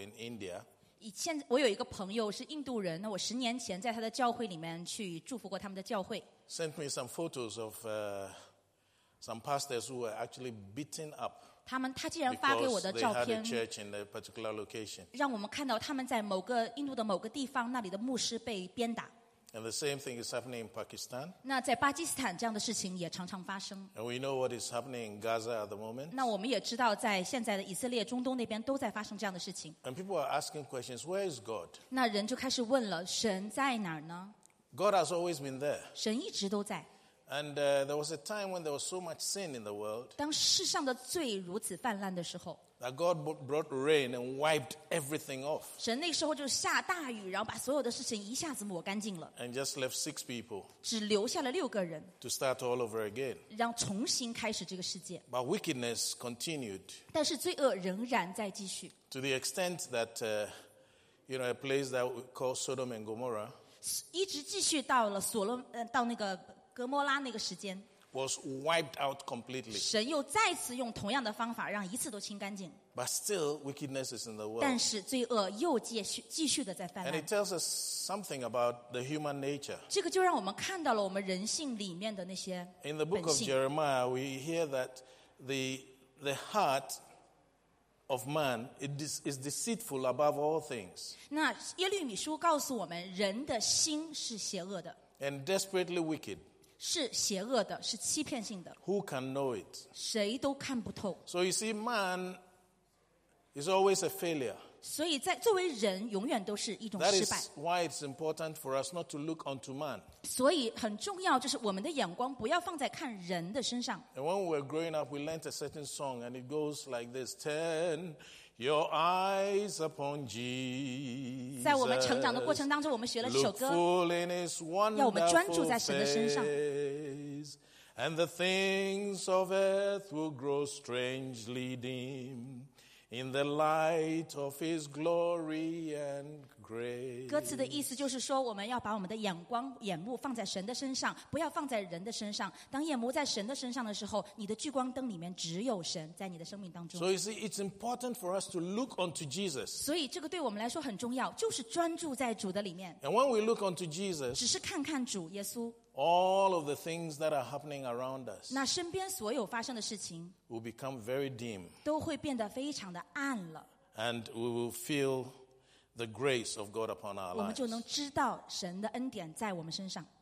in India. 我有一个朋友是印度人，那我10年前在他的教会里面去祝福过他们的教会。 Sent me some photos of some pastors who were actually beaten up 他竟然发给我 because 的 they 照 had a 片， church in a particular location. 让我们看到他们在印度的某个地方，那里的牧师被鞭打。 And the same thing is happening in Pakistan. 那在巴基斯坦这样的事情也常常发生。 And we know what is happening in Gaza at the moment. 那我们也知道，在现在的以色列、中东那边都在发生这样的事情。 And people are asking questions, where is God? 那人就开始问了：神在哪儿呢？ God has always been there. 神一直都在。 And there was a time when there was so much sin in the world 当世上的罪如此泛滥的时候， that God brought rain and wiped everything off 神那时候就下大雨，然后把所有的事情一下子抹干净了， and just left 6 people 只留下了6个人， to start all over again. 让重新开始这个世界。 But wickedness continued 但是罪恶仍然在继续， to the extent that, a place that we call Sodom and Gomorrah 一直继续到了到那个格摩拉那个时间， was wiped out completely. 神又再次用同样的方法让一次都清干净。 But still, wickedness is in the world. 但是罪恶又继续的在泛 And 滥 it，tells us something about the human nature. 这个就让我们看到了我们人性里面的那些 In the book 本 of 性。 Jeremiah, we hear that the heart of man is deceitful above all things 那耶利米书告诉我们，人的心是邪恶的， and desperately wicked. 是邪恶的，是欺骗性的， Who can know it? 谁都看不透。 So you see, man is always a failure. 所以作为人，永远都是一种 That 失败。 is why it's important for us not to look onto man. 所以很重要，就是我们的眼光不要放在看人的身上。 And when we were growing up, we learnt a certain song, and it goes like this: Turn your eyes upon Jesus. 在我们成长的过程当中，我们学了这首 Look 歌， full in His 要我们专注 wonderful 在神的身上。 face, and the things of earth will grow strangely dim in the light of His glory and grace. 歌词的意思就是说，我们要把我们的眼目放在神的身上，不要放在人的身上。当眼目在神的身上的时候，你的聚光灯里面只有神在你的生命当中。 So you see, it's important for us to look unto Jesus. 所以这个对我们来说很重要，就是专注在主的里面， And when we look unto Jesus, 只是看看主耶稣， all of the things that are happening around us 那身边所有发生的事情 will become very dim, 都会变得非常的暗了， and we will feel the grace of God upon our 我们 lives. 就能知道神的恩典在我们身上。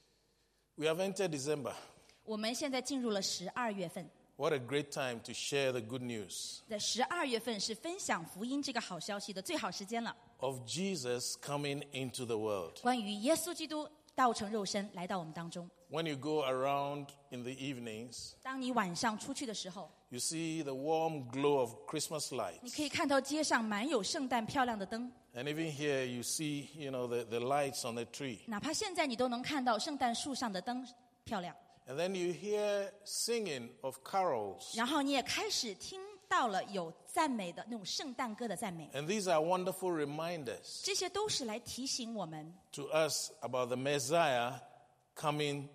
We have entered December. 我们现在进入了12月份， What a great time to share the good news 在12月份是分享福音这个好消息的最好时间了。 of Jesus coming into the world. 关于耶稣基督道成肉身来到我们当中， When you go around in the evenings, 当你晚上出去的时候， you see the warm glow of Christmas 你 lights. 可以看到街上满有圣诞漂亮的灯， And even here you see, the lights on the tree. 哪怕现在你都能看到圣诞树上的灯漂亮， And then you hear singing of carols. 然后你也开始听到了有赞美的那种圣诞歌的赞美， And these are wonderful reminders 这些都是来提醒我们， to us about the Messiah coming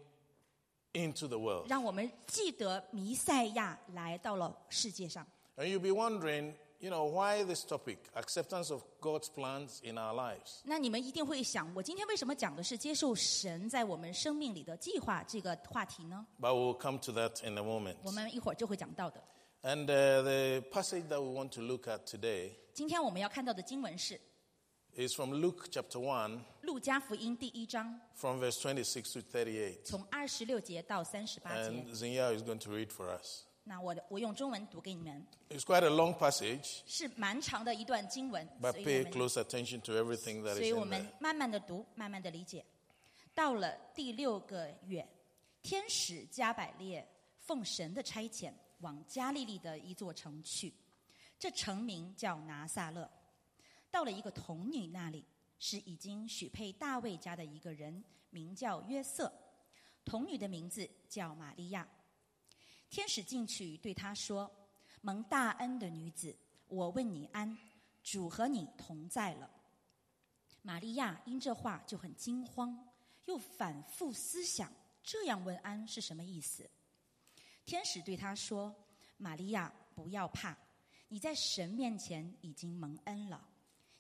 into the world. 让我们记得弥赛亚来到了世界上。 And you'll be wondering, why this topic, acceptance of God's plans in our lives? 那你们一定会想，我今天为什么讲的是接受神在我们生命里的计划这个话题呢？ But we'll come to that in a moment. 我们一会儿就会讲到的。 And the passage that we want to look at today 今天我们要看到的经文是 is from Luke chapter 1, 路加福音第1章， from verse 26 to 38. 从26节到38节。 And Zinya is going to read for us. 那我用中文读给你们， It's quite a long passage, 是蛮长的一段经文， but 所以 pay 我们 close attention to everything that 所 is 以我 in 们 there. 慢慢的读，慢慢的理解。到了第6个月，天使加百列奉神的差遣，往加利利的一座城去，这城名叫拿撒勒。到了一个童女那里，是已经许配大卫家的一个人，名叫约瑟，童女的名字叫玛利亚。天使进去对她说：“蒙大恩的女子，我问你安，主和你同在了。”玛利亚因这话就很惊慌，又反复思想，这样问安是什么意思。天使对她说：“玛利亚，不要怕，你在神面前已经蒙恩了。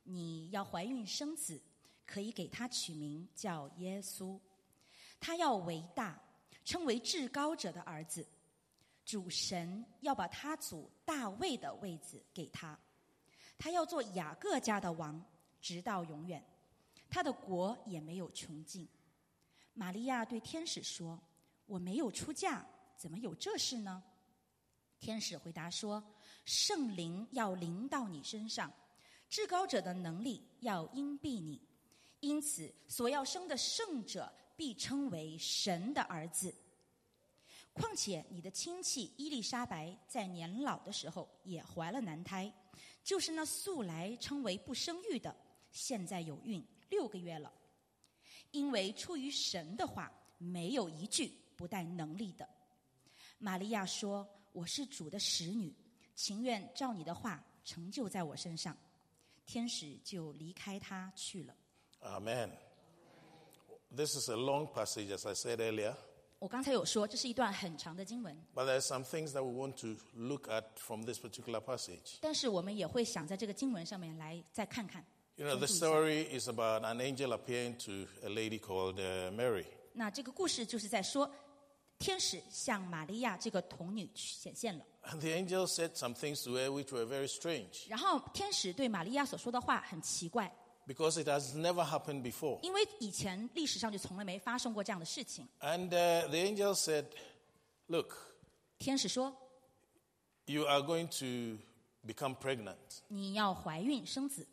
你要怀孕生子，可以给他取名叫耶稣。他要为大，称为至高者的儿子。主神要把他祖大卫的位子给他，他要做雅各家的王，直到永远，他的国也没有穷尽。玛利亚对天使说：我没有出嫁，怎么有这事呢？天使回答说：圣灵要临到你身上，至高者的能力要荫庇你，因此所要生的圣者必称为神的儿子。况且你的亲戚伊丽莎白在年老的时候也怀了男胎，就是那素来称为不生育的，现在有孕6个月了。因为出于神的话，没有一句不带能力的。玛利亚说：我是主的使女，情愿照你的话成就在我身上。天使就离开他去了。 Amen. This is a long passage, as I said earlier. 我刚才有说这是一段很长的经文， But there are some things that we want to look at from this particular passage. 但是我们也会想在这个经文上面来再看看。 You know, the story is about an angel appearing to a lady called Mary. 那这个故事就是在说，天使向玛利亚这个童女显现了， And the angel said some things to her which were very strange 然后天使对玛利亚所说的话很奇怪， because it has never happened before. 因为以前历史上就从来没发生过这样的事情。 And the angel said, look, 天使说 you are going to become pregnant. 你要怀孕生子。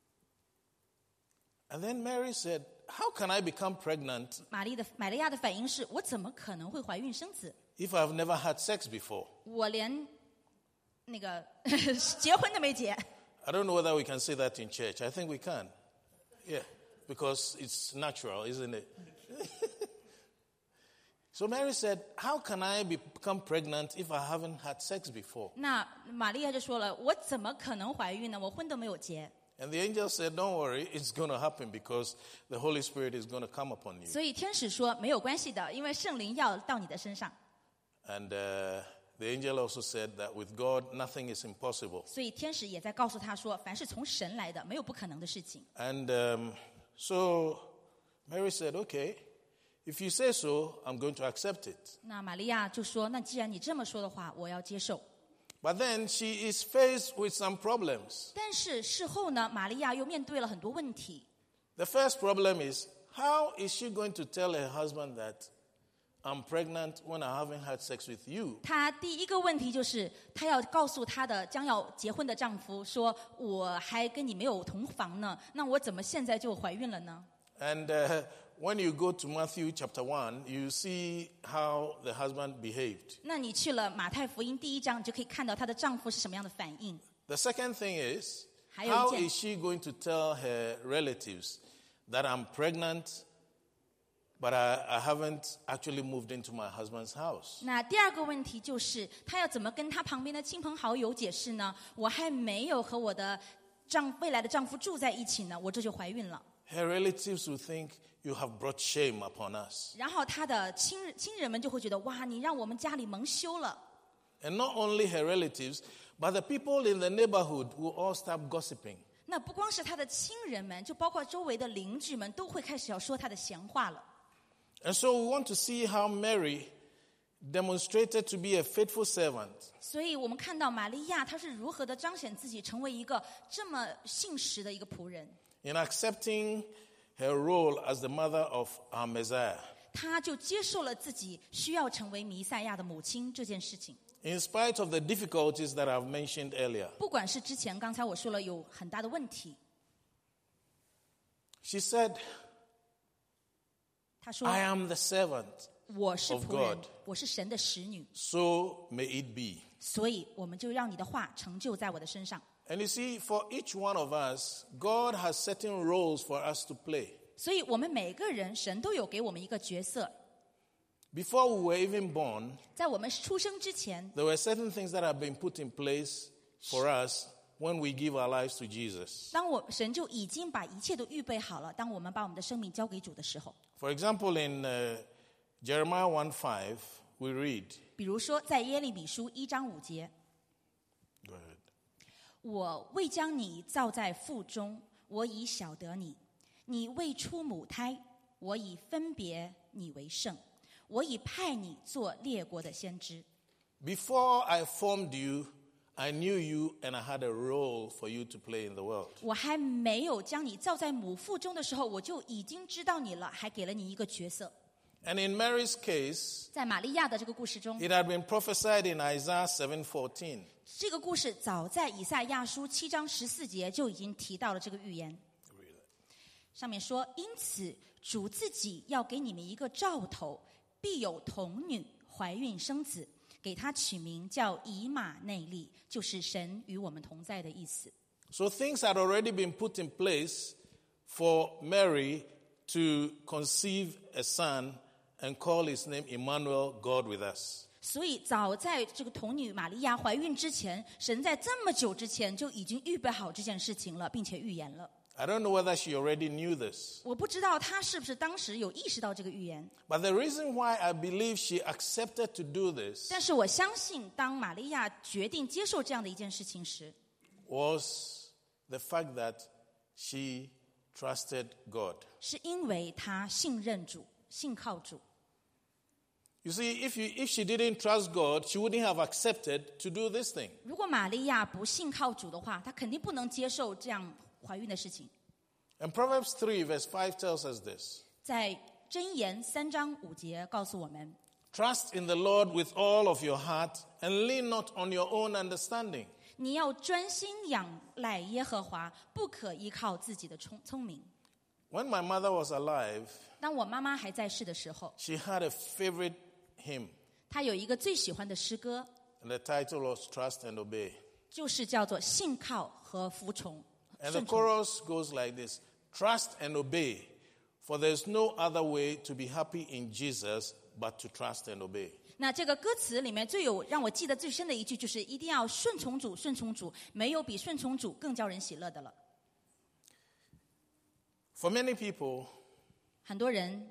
And then Mary said, how can I become pregnant 玛利亚的反应是：我怎么可能会怀孕生子？ if I've never had sex before? 我连那个结婚都没结。 I don't know whether we can say that in church. I think we can. Yeah, because it's natural, isn't it? So Mary said, how can I become pregnant if I haven't had sex before? 那玛利亚就说了：我怎么可能怀孕呢？我婚都没有结。 And the angel said, don't worry, it's going to happen because the Holy Spirit is going to come upon you. 所以天使说没有关系的，因为圣灵要到你的身上。 And the angel also said that with God, nothing is impossible. 所以天使也在告诉他说，凡是从神来的，没有不可能的事情。 And so Mary said, okay, if you say so, I'm going to accept it. 那玛利亚就说：那既然你这么说的话，我要接受。 But then she is faced with some problems. 但是事后呢，玛利亚又面对了很多问题。 The first problem is, how is she going to tell her husband that I'm pregnant when I haven't had sex with you? 她第一个问题就是，她要告诉她的将要结婚的丈夫说：我还跟你没有同房呢，那我怎么现在就怀孕了呢？ And when you go to Matthew chapter 1, you see how the husband behaved. 那你去了马太福音第1章，你就可以看到她的丈夫是什么样的反应。 The second thing is, 还有 how 一件 is she going to tell her relatives that I'm pregnant, but I haven't actually moved into my husband's house? 那第二个问题就是，她要怎么跟她旁边的亲朋好友解释呢？我还没有和我的未来的丈夫住在一起呢，我这就怀孕了。 Her relatives will think you have brought shame upon us. 然后她的亲人们就会觉得，哇，你让我们家里蒙羞了。 And not only her relatives, but the people in the neighborhood will all start gossiping. 那不光是她的亲人们，就包括周围的邻居们，都会开始要说她的闲话了。 And so we want to see how Mary demonstrated to be a faithful servant. 所以我们看到玛利亚她是如何的彰显自己，成为一个这么信实的一个仆人。 In accepting her role as the mother of our Messiah. 她就接受了自己需要成为弥赛亚的母亲这件事情。 In spite of the difficulties that I've mentioned earlier. 不管是之前刚才我说了有很大的问题， She said, 她说 I am the servant, 我是 of 仆人 God， 我是神的使女， so may it be. 所以我们就让你的话成就在我的身上。 And you see, for each one of us, God has certain roles for us to play. 所以我们每个人，神都有给我们一个角色。 Before we were even born, 在我们出生之前， there were certain things that have been put in place for us when we give our lives to Jesus. 神就已经把一切都预备好了。当我们把我们的生命交给主的时候， For example, in Jeremiah 1:5, we read, 比如说在耶利米书1章5节， Go ahead. 我未将你造在腹中， 我已晓得你，你未出母胎，我已分别你为圣，我已派你做列国的先知。 Before I formed you, I knew you and I had a role for you to play in the world. 我还没有将你造在母腹中的时候，我就已经知道你了，还给了你一个角色。 And in Mary's case, 在玛利亚的这个故事中， it had been prophesied in Isaiah 7:14. 这个故事早在以赛亚书7章14节就已经提到了这个预言。上面说，因此主自己要给你们一个兆头，必有童女怀孕生子，给他取名叫以马内利，就是神与我们同在的意思。 So things had already been put in place for Mary to conceive a son and call his name Emmanuel, God with us. 所以早在这个童女玛利亚怀孕之前，神在这么久之前就已经预备好这件事情了，并且预言了。 I don't know whether she already knew this. 我不知道她是不是当时有意识到这个预言， But the reason why I believe she accepted to do this 但是我相信，当玛利亚决定接受这样的一件事情时， was the fact that she trusted God. 是因为她信任主，信靠主。 You see, if she didn't trust God, she wouldn't have accepted to do this thing. 如果玛利亚不信靠主的话，她肯定不能接受这样怀孕的事情。 And Proverbs 3 verse 5 tells us this. 在箴言3章5节告诉我们， Trust in the Lord with all of your heart and lean not on your own understanding. 你要专心仰赖耶和华，不可依靠自己的聪明。 When my mother was alive, 当我妈妈还在世的时候， she had a favorite hymn, 她有一个最喜欢的诗歌， and the title was Trust and Obey. 就是叫做信靠和服从。 And the 顺从 chorus goes like this: Trust and obey, for there's no other way to be happy in Jesus but to trust and obey. 那这个歌词里面让我记得最深的一句就是一定要顺从主，顺从主，没有比顺从主更叫人喜乐的了。 For many people, 很多人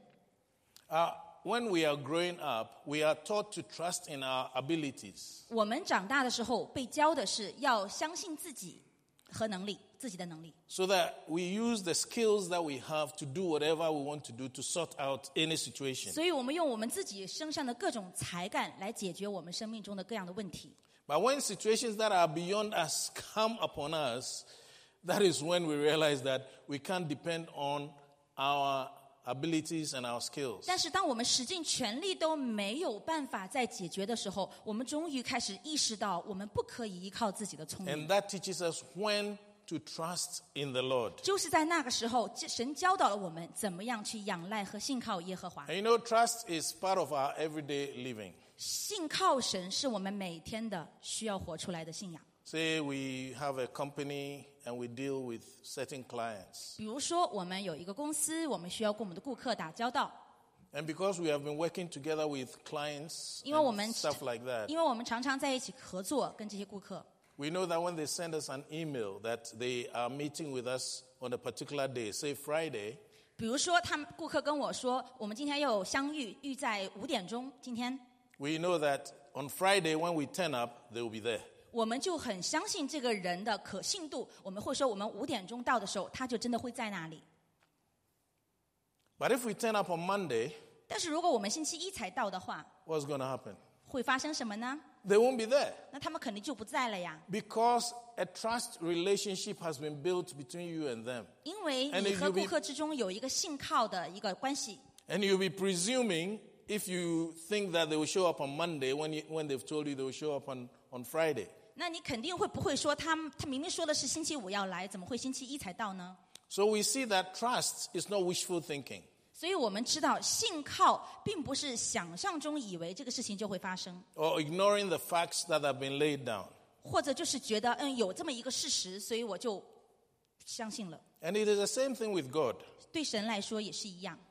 when we are growing up, we are taught to trust in our abilities. 我们长大的时候被教的是要相信自己和能力，自己的能力， So that we use the skills that we have to do whatever we want to do to sort out any situation. 所以我们用我们自己身上的各种才干来解决我们生命中的各样的问题。 But when situations that are beyond us come upon us, that is when we realize that we can't depend on our abilities and our skills. 但是当我们使尽全力都没有办法再解决的时候，我们终于开始意识到我们不可以依靠自己的聪明。 And that teaches us when to trust in the Lord. 就是在那个时候，神教导了我们怎么样去仰赖和信靠耶和华。 And you know, trust is part of our everyday living. 信靠神是我们每天的需要活出来的信仰。 Say we have a company and we deal with certain clients. 比如说，我们有一个公司，我们需要跟我们的顾客打交道， And because we have been working together with clients 因为我们 and stuff like that, 因为我们常常在一起合作，跟这些顾客。 we know that when they send us an email that they are meeting with us on a particular day, say Friday, 比如说，他们顾客跟我说，我们今天要有相遇，预在5点钟。今天 we know that on Friday when we turn up, they will be there. 我们就很相信这个人的可信度，我们会说，我们5点钟到的时候，他就真的会在那里。 But if we turn up on Monday, 但是如果我们星期1才到的话， what's going to happen? 会发生什么呢？ They won't be there 那他们肯定就不在了呀， because a trust relationship has been built between you and them. 因为 And 你 if 和 you be- 顾客之中有一个信靠的一个关系。 And you'll be presuming if you think that they will show up on Monday when they've told you they will show up on Friday. 那你肯定不会说他明明说的是星期5要来，怎么会星期1才到呢？ So we see that trust is not wishful thinking. 所以我们知道，信靠并不是想象中以为这个事情就会发生， Or ignoring the facts that have been laid down. 或者就是觉得有这么一个事实，所以我就相信了。 And it is the same thing with God. 对神来说也是一样。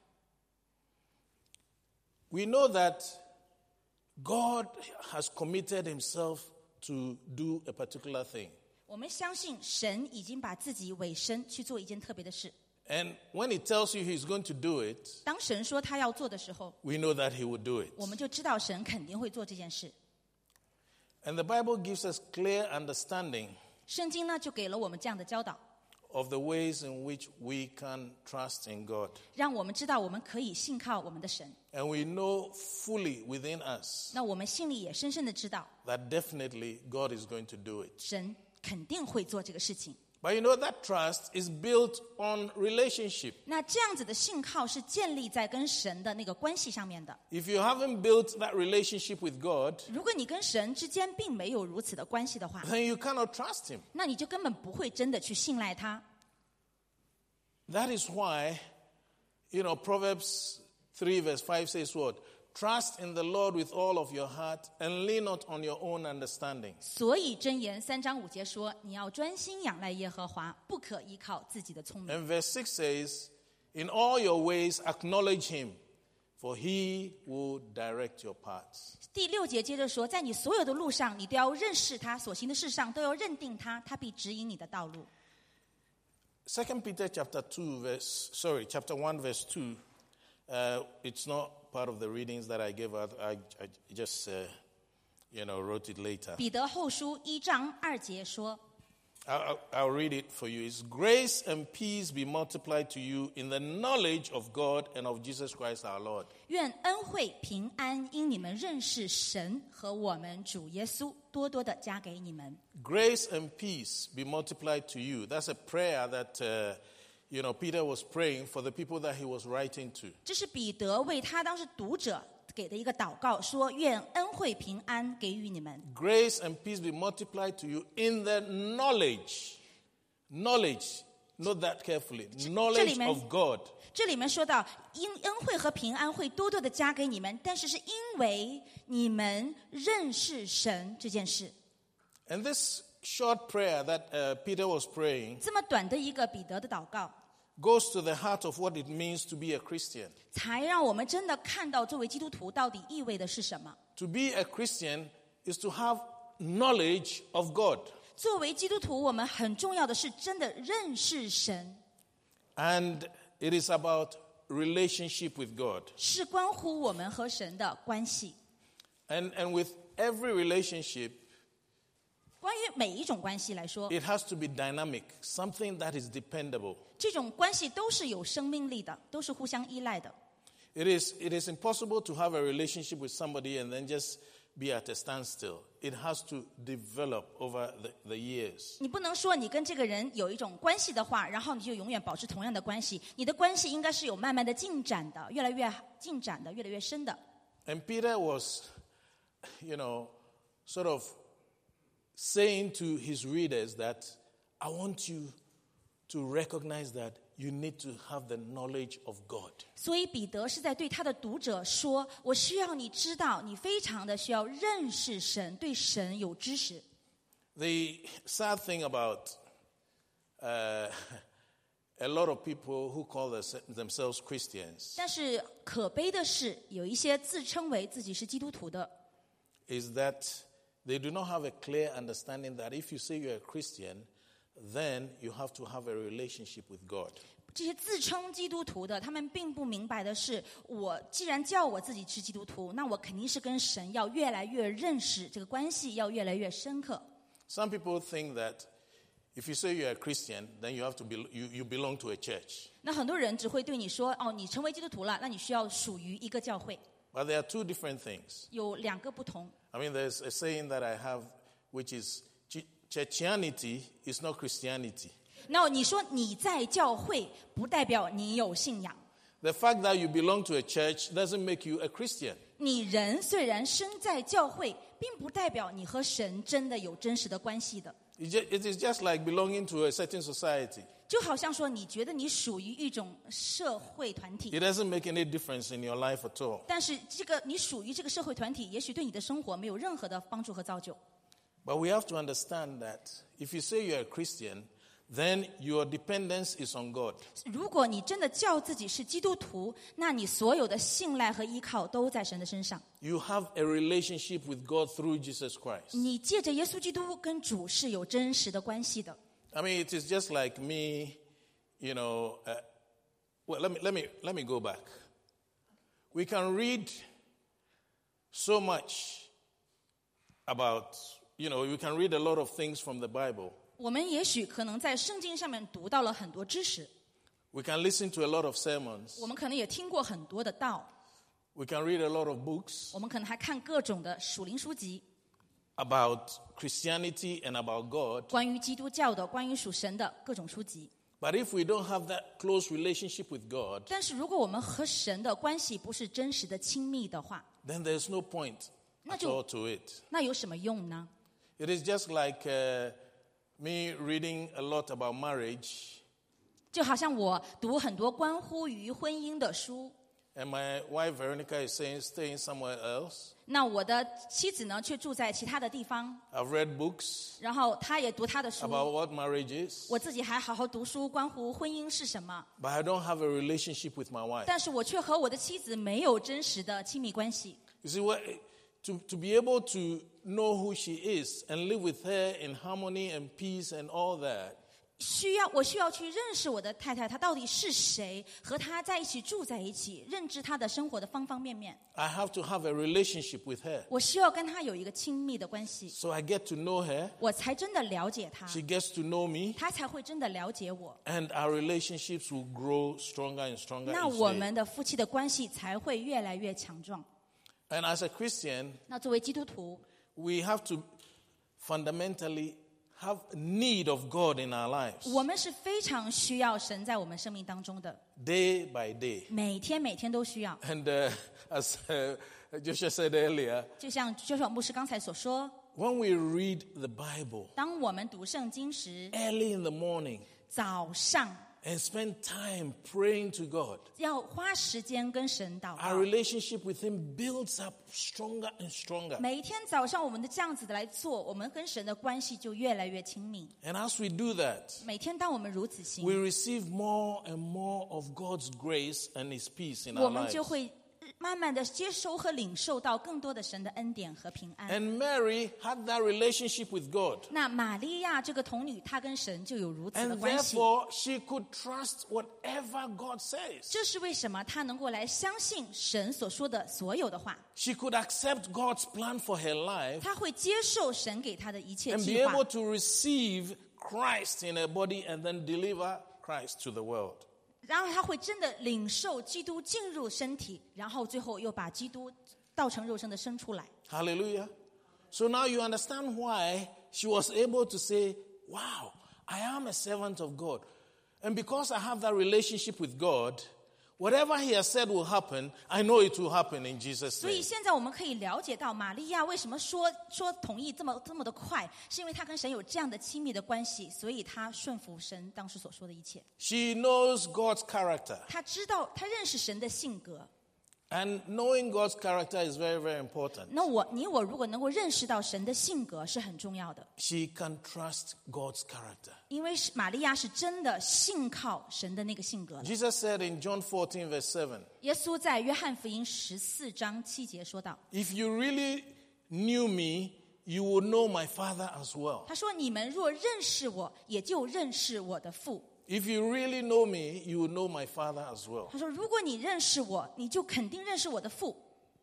We know that God has committed himself to do a particular thing. 我们相信神已经把自己委身去做一件特别的事。 And when he tells you he's going to do it, 当神说他要做的时候， we know that he will do it. 我们就知道神肯定会做这件事。 And the Bible gives us clear understanding 圣经呢就给了我们这样的教导， of the ways in which we can trust in God. 让我们知道我们可以信靠我们的神。 And we know fully within us 那我们心里也深深的知道， that definitely God is going to do it. 神肯定会做这个事情。 But you know that trust is built on relationship. 那这样子的信靠是建立在跟神的那个关系上面的。 If you haven't built that relationship with God, 如果你跟神之间并没有如此的关系的话， then you cannot trust him. 那你就根本不会真的去信赖他。 That is why, Proverbs 3 verse 5 says what? Trust in the Lord with all of your heart and lean not on your own understanding. 所以箴言3章5节说，你要专心仰赖耶和华，不可依靠自己的聪明。 And verse 6 says, in all your ways acknowledge him, for he will direct your paths. 第6节接着说，在你所有的路上，你都要认识他，所行的事上都要认定他，他必指引你的道路。 2 Peter chapter 1 verse 2. It's not part of the readings that I gave out. I just, wrote it later. 彼得后书1章2节说， I'll read it for you. It's grace and peace be multiplied to you in the knowledge of God and of Jesus Christ our Lord. 愿恩惠平安因你们认识神和我们主耶稣多多的加给你们。 Grace and peace be multiplied to you. That's a prayer that, Peter was praying for the people that he was writing to. 这是彼得为他当时读者给的一个祷告，说愿恩惠平安给予你们。 Grace and peace be multiplied to you in the knowledge. Knowledge. Note that carefully. Knowledge of God. 这里面说到，因恩惠和平安会多多的加给你们，但是是因为你们认识神这件事。 And this short prayer that Peter was praying 这么短的一个彼得的祷告， goes to the heart of what it means to be a Christian. 才让我们真的看到作为基督徒到底意味的是什么。 To be a Christian is to have knowledge of God. 作为基督徒，我们很重要的是真的认识神， And it is about relationship with God. 是关乎我们和神的关系。 And with every relationship, 关于每一种关系来说， it has to be dynamic, something that is dependable. 这种关系都是有生命力的，都是互相依赖的。 It is impossible to have a relationship with somebody and then just be at a standstill. It has to develop over the years. 你不能说你跟这个人有一种关系的话，然后你就永远保持同样的关系。你的关系应该是有慢慢的进展的，越来越进展的，越来越深的。 And Peter was, sort of saying to his readers that I want you to recognize that you need to have the knowledge of God. 所以彼得是在对他的读者说，我需要你知道，你非常的需要认识神，对神有知识。 The sad thing about a lot of people who call themselves Christians 但是可悲的是，有一些自称为自己是基督徒的， is that they do not have a clear understanding that if you say you're a Christian, then you have to have a relationship with God. 这些自称基督徒的，他们并不明白的是，我既然叫我自己是基督徒，那我肯定是跟神要越来越认识，这个关系要越来越深刻。 Some people think that if you say you're a Christian, then you have to you belong to a church. 那很多人只会对你说，哦，你成为基督徒了，那你需要属于一个教会。 But there are two different things. 有2个不同。 I mean, there's a saying that I have, which is churchianity is not Christianity. 那你说你在教会，不代表你有信仰。 The fact that you belong to a church doesn't make you a Christian. 你人虽然身在教会，并不代表你和神真的有真实的关系的。 It is just like belonging to a certain society. 就好像说，你觉得你属于一种社会团体， It doesn't make any difference in your life at all. 但是你属于这个社会团体，也许对你的生活没有任何的帮助和造就。 But we have to understand that if you say you're a Christian, then your dependence is on God. 如果你真的叫自己是基督徒，那你所有的信赖和依靠都在神的身上。 You have a relationship with God through Jesus Christ. 你借着耶稣基督跟主是有真实的关系的。 I mean, it is just like me, well, let me go back. We can read so much about, we can read a lot of things from the Bible. 我们也许可能在圣经上面读到了很多知识， We can listen to a lot of sermons. 我们可能也听过很多的道， We can read a lot of books 我们可能还看各种的属灵书籍， about Christianity and about God. 关于基督教的、关于属神的各种书籍。 But if we don't have that close relationship with God, 但是如果我们和神的关系不是真实的亲密的话， then there's no point at all to it. 那有什么用呢？ It is just like me reading a lot about marriage, 就好像我读很多关乎于婚姻的书， and my wife Veronica is saying staying somewhere else. 那我的妻子呢却住在其他的地方， I've read books 然后她也读她的书， about what marriage is, 我自己还好好读书，关乎婚姻是什么， but I don't have a relationship with my wife. 但是我却和我的妻子没有真实的亲密关系。 You see, to be able to know who she is and live with her in harmony and peace and all that, 我需要去认识我的太太，她到底是谁，和她在一起住在一起，认知她的生活的方方面面。 I have to have a relationship with her. 我需要跟她有一个亲密的关系， So I get to know her, 我才真的了解她， she gets to know me, 她才会真的了解我。 and our relationships will grow stronger and stronger 那 each 我 day. 们的夫妻的关系才会越来越强壮。 And as a Christian, 那作为基督徒， we have to fundamentally have need of God in our lives, 我们是非常需要神在我们生命当中的， day by day. 每天都需要。 And as Joshua said earlier, 就像就是牧师刚才所说， when we read the Bible 当我们读圣经时， early in the morning 早上 and spend time praying to God, 要花时间跟神祷 our 告。 relationship with Him builds up stronger and stronger. 每一天早上我们的这样子的来做，我们跟神的关系就越来越亲密。 And as we do that, 每天当我们如此 we 行， receive more and more of God's grace and His peace in 我 our 们 lives. 就会慢慢的接收和领受到更多的神的恩典和平安。 And Mary had that relationship with God. 那玛利亚这个童女，她跟神就有如此的 And 关系。 therefore, she could trust whatever God says. 这是为什么她能够来相信神所说的所有的话， She could accept God's plan for her life 她会接受神给她的一切 and be 计划 able，to receive Christ in her body and then deliver Christ to the world. 然后她会真的领受基督进入身体，然后最后又把基督道成肉身的生出来。 Hallelujah. So now you understand why she was able to say, wow, I am a servant of God. And because I have that relationship with God, whatever He has said will happen, I know it will happen in Jesus' 所以 name. 现在我们可以了解到，玛利亚为什么说同意这么的快，是因为她跟神有这样的亲密的关系，所以她顺服神当时所说的一切。 She knows God's character. 她知道，她认识神的性格。 And knowing God's character is very, very important. 那你我如果能够认识到神的性格是很重要的， She can trust God's character. 因为玛利亚是真的信靠神的那个性格的。 Jesus said in John 14, verse 7, 耶稣在约翰福音14章7节说道， if you really knew me, you would know my Father as well. 他说：“你们若认识我，也就认识我的父。” If you really know me, you will know my Father as well. 他说：“如果你认识我，你就肯定认识我的父。”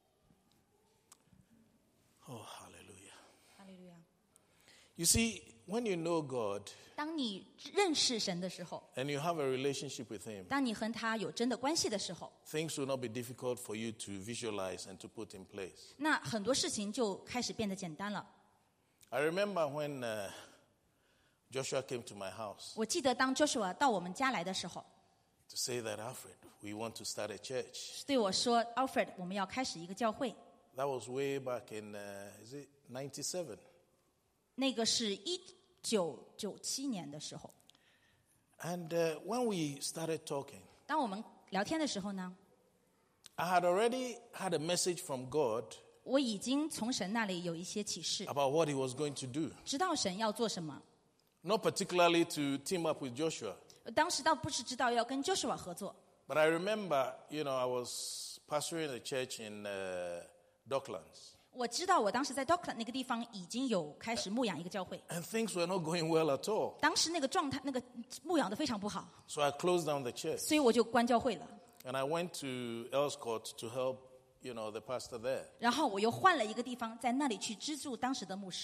Oh, hallelujah. 哈利路亚。 You see, when you know God 当你认识神的时候， and you have a relationship with Him, 当你和他有真的关系的时候， things will not be difficult for you to visualize and to put in place. 那很多事情就开始变得简单了。 I remember when Joshua came to my house 我记得当 Joshua 到我们家来的时候， to say that, Alfred, we want to start a church. 对我说 ：“Alfred，我们要开始一个教会。 That was way back in, is it 97? ” 那个是1997年的时候。 And when we started talking, 当我们聊天的时候呢， I had already had a message from God 我已经从神那里有一些启示， about what He was going to do. 知道神要做什么。 Not particularly to team up with Joshua. 当时倒不是知道要跟 Joshua 合作， But I remember, I was pastoring a church in Docklands. 我知道我当时在 Dockland 那个地方已经有开始牧养一个教会， And things were not going well at all. 当时那个状态，那个牧养的非常不好， So I closed down the church. 所以我就关教会了。 And I went to Elscourt to help, the pastor there. 然后我又换了一个地方，在那里去资助当时的牧师。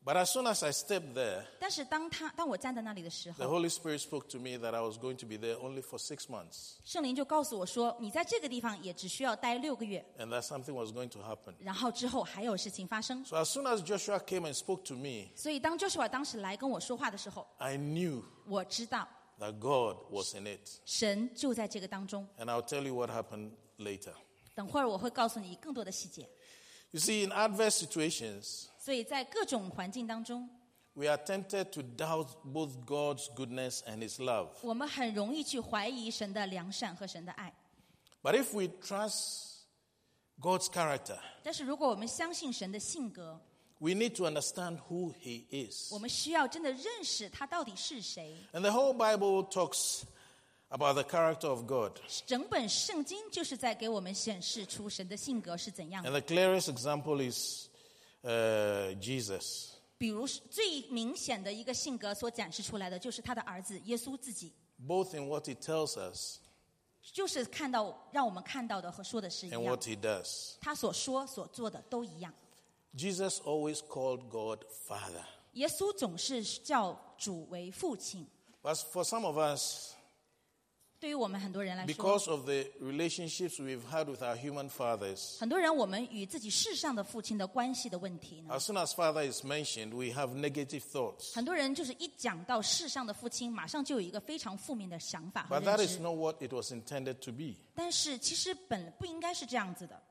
But as soon as I stepped there, 但是当我站在那里的时 the 候， Holy Spirit spoke to me that I was going to be there only for 6 months 圣灵就告诉我说，你在这个地方也只需要待6个月， and that something was going to happen. 然后之后还有事情发生。 So as soon as Joshua came and spoke to me, 所以当 Joshua 当时来跟我说话的时候， I knew 我知道 that God was in it. 神就在这个当中。 And I'll tell you what happened later. 等会儿我会告诉你更多的细节。 You see, in adverse situations, 所以在各种环境当中， we are tempted to doubt both God's goodness and His love. 我们很容易去怀疑神的良善和神的爱。 But if we trust God's character, 但是如果我们相信神的性格， we need to understand who He is. 我们需要真的认识他到底是谁。 And the whole Bible talks about the character of God. 整本圣经就是在给我们显示出神的性格是怎样 And 的。 the clearest example is Jesus. 比如最明显的一个性格所展示出来的，就是他的儿子耶稣自己， Both in what He tells us 就是让我们看到的和说的是一 and 样 what，He does. 他所说所做的都一样。 Jesus always called God Father. 耶稣总是叫主为父亲。 But for some of us, 对于我们很多人来说， because of the relationships we've had with our human fathers, 很多人我们与自己世上的父亲的关系的问题呢， as soon as father is mentioned, we have negative thoughts. 很多人就是一讲到世上的父亲，马上就有一个非常负面的想法和 But that 认 is 知。 not what it was intended to be. 但是其实本不应该是这样子的。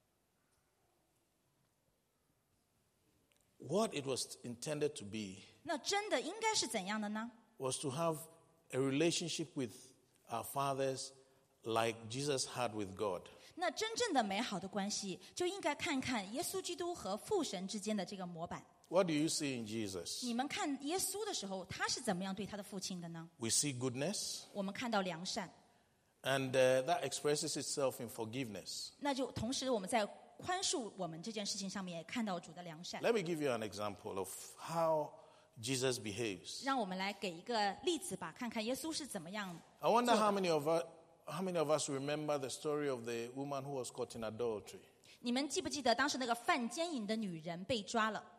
What it was intended to be 那真的应该是怎样的呢？ was to have a relationship with our fathers like Jesus had with God. 那真正的美好的关系，就应该看看耶稣基督和父神之间的这个模板。 What do you see in Jesus? 你们看耶稣的时候，他是怎么样对他的父亲的呢？ We see goodness, 我们看到良善， and that expresses itself in forgiveness. 那就同时我们在宽恕我们这件事情上面也看到主的良善。 Let me give you an example of how Jesus behaves. 让我们来给一个例子吧，看看耶稣是怎么样。 I wonder how many of us remember the story of the woman who was caught in adultery. 你们记不记得当时那个犯奸淫的女人被抓了？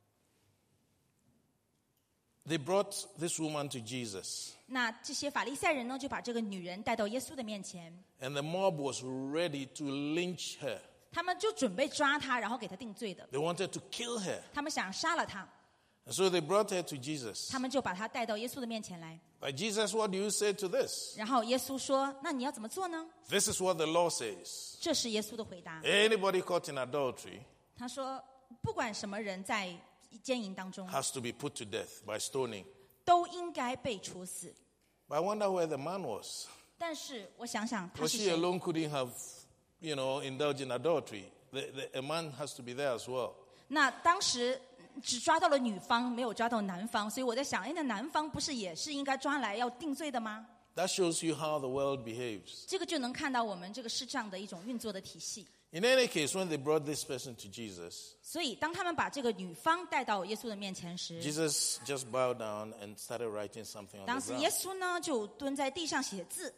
They brought this woman to Jesus, 那这些法利赛人呢，就把这个女人带到耶稣的面前， and the mob was ready to lynch her. 他们就准备抓她，然后给她定罪的。 They wanted to kill her. 他们想杀了她， And so they brought her to Jesus. 他们就把她带到耶稣的面前来。 But Jesus, what do you say to this? 然后耶稣说：“那你要怎么做呢 This is what the law says. 这是耶稣的回答。 Anybody caught in adultery 他说：“不管什么人在奸淫当中， has to be put to death by stoning. 都应该被处死。 But I wonder where the man was. 但是我想想，他 Because 是 she 谁？ alone couldn't have, indulged in adultery. A man has to be there as well. 那当时只抓到了女方，没有抓到男方，所以我在想，那男方不是也是应该抓来要定罪的吗？ That shows you how the world behaves. 这个就能看到我们这个世上的一种运作的体系。 In any case, when they brought this person to Jesus, 所以当他们把这个女方带到耶稣的面前时， Jesus just bowed down and started writing something on 当 the 时耶 ground. 稣呢就蹲在地上写字，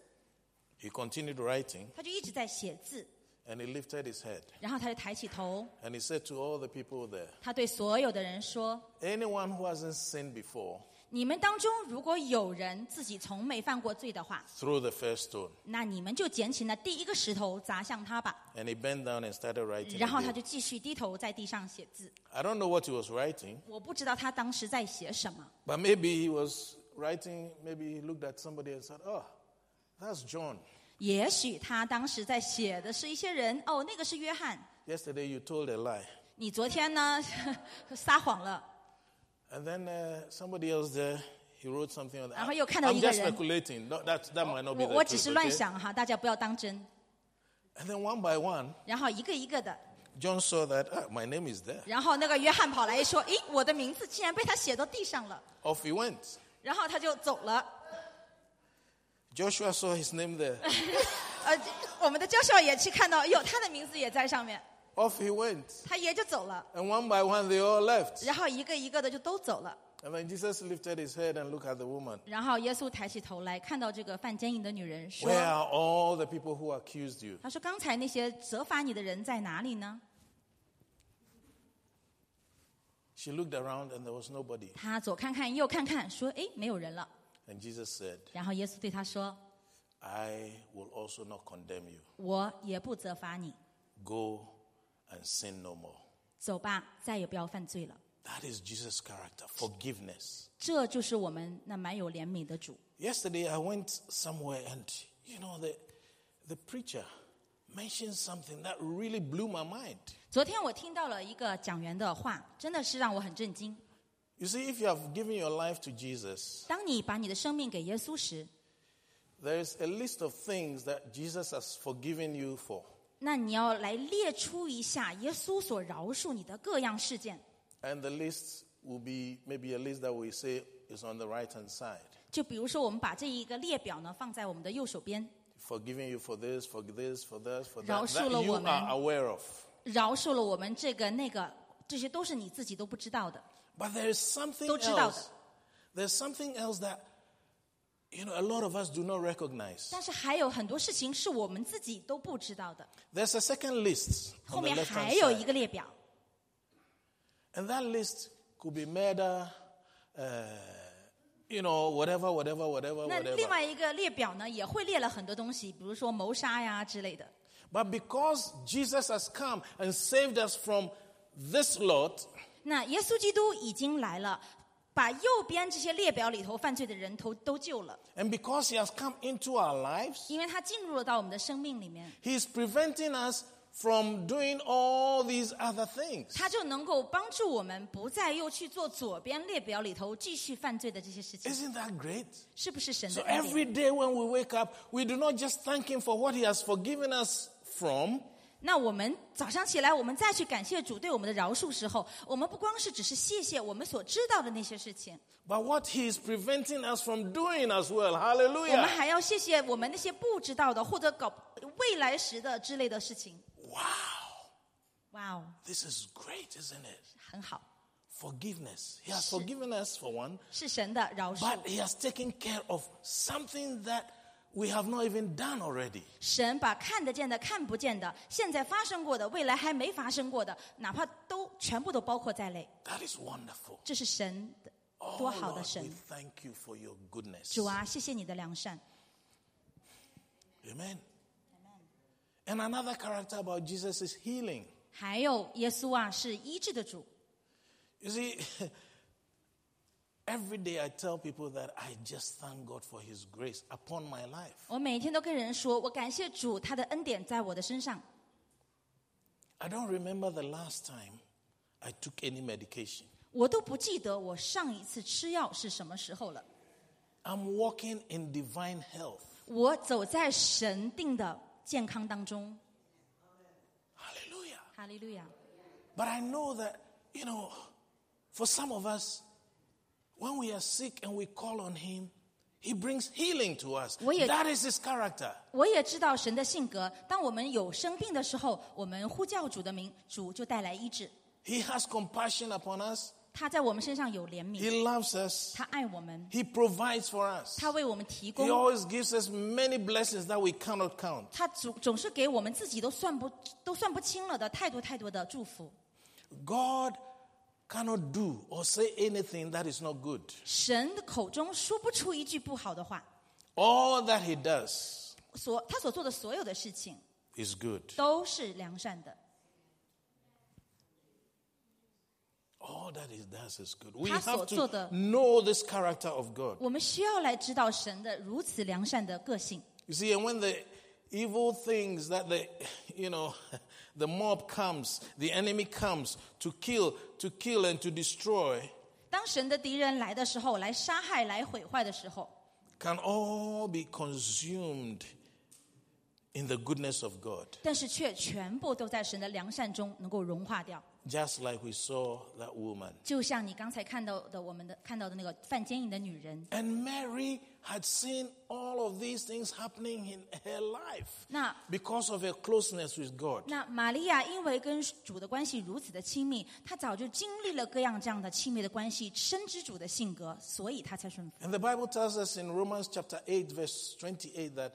He continued writing, 他就一直在写字， and he lifted his head. 然后他就抬起头， And he said to all the people there, 他对所有的人说 anyone who hasn't sinned before, 你们当中如果有人自己从没犯过罪的话， throw the first stone. 那你们就捡起那第一个石头砸向他吧。 And he bent down and started writing. 然后他 again. 就继续低头在地上写字。 I don't know what he was writing, 我不知道他当时在写什么， but maybe he was writing, maybe he looked at somebody and said, oh, that's John. 也许他当时在写的是一些人。哦，那个是约翰， Yesterday you told a lie. 你昨天呢撒谎了。 And then somebody else there, he wrote something on that. 然后又看到 I'm 一个 just 人。 speculating. No, that might not be 我 the 我只是 truth. 乱 Okay? 想哈，大家不要当真。 And then one by one, 然后一个一个的， John saw that, my name is there. 然后那个约翰跑来说：“咦，我的名字竟然被他写到地上了。 Off he went. ” 然后他就走了。 Joshua saw his name there. 我们的教授也去看到，哟，他的名字也在上面， Off he went. 他也就走了。 And one by one, they all left. 然后一个一个的就都走了。 And then Jesus lifted his head and looked at the woman. 然后耶稣抬起头来，看到这个犯奸淫的女人，说 Where are all the people who accused you?：“ 他说刚才那些责罚你的人在哪里呢？” She looked around and there was nobody. 她左看看右看看，说：“哎，没有人了。 And Jesus said, ” 然后耶稣对她说 I will also not condemn you. ：“ 我也不责罚你， Go and sin no more. 走吧，再也不要犯罪了。 That is Jesus' character, forgiveness. ” 这就是我们那满有怜悯的主。 Yesterday I went somewhere and, the preacher mentioned something that really blew my mind. 昨天我听到了一个讲员的话，真的是让我很震惊。 You see, if you have given your life to Jesus, 当你把你的生命给耶稣时， there is a list of things that Jesus has forgiven you for. 那你要来列出一下耶稣所饶恕你的各样事件。 And the list will be maybe a list that we say is on the right-hand side. 就比如说，我们把这一个列表呢放在我们的右手边， Forgiving you for this, for this, for that, for 饶 that. 恕了 That you 我们。 are aware of. 饶恕了我们这个那个，这些都是你自己都不知道的。 But there is something 都知道的。 else. There's something else that, a lot of us do not recognize. 但是还有很多事情是我们自己都不知道的。 There's a second list 后 on the 面 left-hand 还有一 side. 个列表， And that list could be murder, whatever. 那另外一个列表呢，也会列了很多东西，比如说谋杀呀之类的。 But because Jesus has come and saved us from this lot, 那耶稣基督已经来了，把右边这些列表里头犯罪的人都救了， and because he has come into our lives, 因为他进入了到我们的生命里面， he is preventing us from doing all these other things. 他就能够帮助我们不再又去做左边列表里头继续犯罪的这些事情， Isn't that great? 是不是神 So 的恩 every 典？ day when we wake up, we do not just thank him for what he has forgiven us from, 那我们早上起来，我们再去感谢主对我们的饶恕时候，我们不光是只是谢谢我们所知道的那些事情， but what he is preventing us from doing as well. 我们 Hallelujah. 还要谢谢我们那些不知道的或者搞未来时的之类的事情。 Wow. 哇哦， This is great, isn't it? 很好， Forgiveness. He has forgiven us for one, 是神的饶恕 but。he has taken care of something that we have not even done already. 神把看得见的、看不见的、现在发生过的、未来还没发生过的，哪怕都全部都包括在内。 That is wonderful. 这是神的 Oh, 多好的 Lord, 神 we！thank you for your goodness. 主啊，谢谢你的良善。 Amen. And another character about Jesus is healing. 还有耶稣啊，是医治的主。 You see, every day I tell people that I just thank God for his grace upon my life. 我每天都跟人说，我感谢主，他的恩典在我的身上。 I don't remember the last time I took any medication. 我都不记得我上一次吃药是什么时候了。 I'm walking in divine health. 我走在神定的健康当中。 Hallelujah. 哈利路亚！ But I know that, for some of us, when we are sick and we call on him, he brings healing to us. 我也- That is his character. 我也知道神的性格。当我们有生病的时候，我们呼叫主的名，主就带来医治。 He has compassion upon us. 他在我们身上有怜悯， He loves us. 他爱我们， He provides for us. 他为我们提 He 供， always gives us many blessings that we cannot count. 他总是给我们自己都算不清了的太多的祝福。 God cannot do or say anything that is not good. 神的口中说不出一句不好的话， All that he does 他所做的所有的事情 is good. 都是良善的。 All that he does is good. We 他所 have 做的- to know this character of God. 我们需要来知道神的如此良善的个性。 You see, and when the evil things that the mob comes, the enemy comes to kill and to destroy, 当神的敌人来的时候，来杀害、来毁坏的时候， can all be consumed in the goodness of God. 但是却全部都在神的良善中能够融化掉。 Just like we saw that woman. 就像你刚才看到的那个犯奸淫的女人， And Mary had seen all of these things happening in her life 那 because of her closeness with God. 那玛利亚因为跟主的关系如此的亲密，她早就经历了各样这样的亲密的关系，深知主的性格，所以她才顺服。 And the Bible tells us in Romans chapter 8 verse 28 that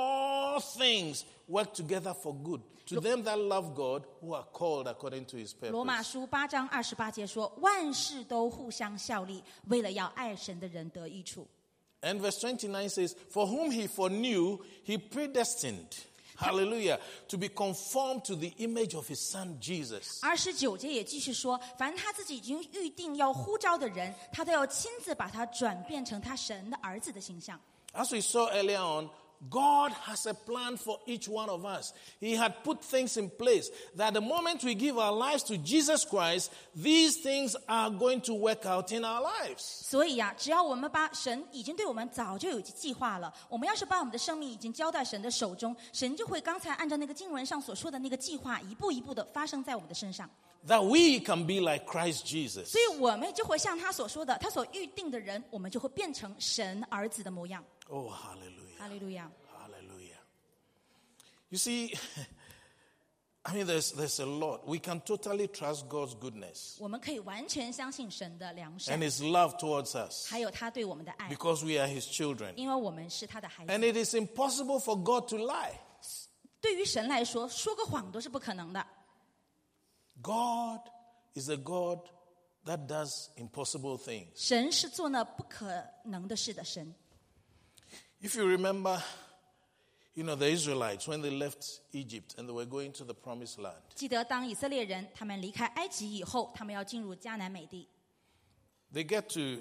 all things work together for good to them that love God who are called according to his purpose. 罗马书8章28节说，万事都互相效力，为了要爱神的人得益处。 And verse 29 says, For whom he foreknew, he predestined. Hallelujah. To be conformed to the image of his son Jesus. 29节也继续说，凡他自己已经预定要呼召的人，他都要亲自把他转变成他神的儿子的形象。 As we saw earlier on, God has a plan for each one of us. He had put things in place that the moment we give our lives to Jesus Christ, these things are going to work out in our lives. 所以只要我们把神已经对我们早就有计划了，我们要是把我们的生命已经交在神的手中，神就会刚才按照那个经文上所说的那个计划，一步一步的发生在我们的身上。 That we can be like Christ Jesus. 所以我们就会像他所说的，他所预定的人，我们就会变成神儿子的模样。 Oh, hallelujah. 哈利路亚。 Hallelujah. You see, I mean, there's a lot. We can totally trust God's goodness 我们可以完全相信神的良善 and his love towards us 还有他对我们的爱， because we are his children. 因为我们是他的孩子。 And it is impossible for God to lie. 对于神来说，说个谎都是不可能的。 God is a God that does impossible things. 神是做那不可能的事的神。 If you remember, the Israelites, when they left Egypt and they were going to the promised land, 记得当以色列人他们离开埃及以后，他们要进入迦南美地， they get to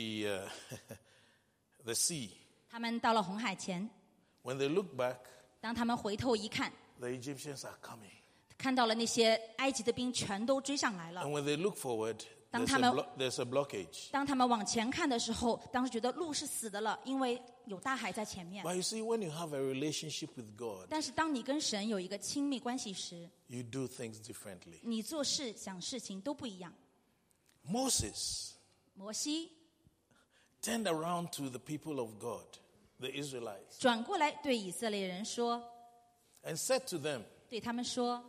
the sea. 他们到了红海前， When they look back, 当他们回头一看， the Egyptians are coming. 看到了那些埃及的兵全都追上来了。 And when they look forward, 当 there's 他 a, 们- there's a blockage. 当他们往前看的时候，当时觉得路是死的了，因为有大海在前面。 But you see, when you have a relationship with God, 但是当你跟神有一个亲密关系时， you do things differently. 你做事想事情都不一样。 Moses 摩西 turned around to the people of God, the Israelites, 转过来对以色列人说， and said to them, 对他们说，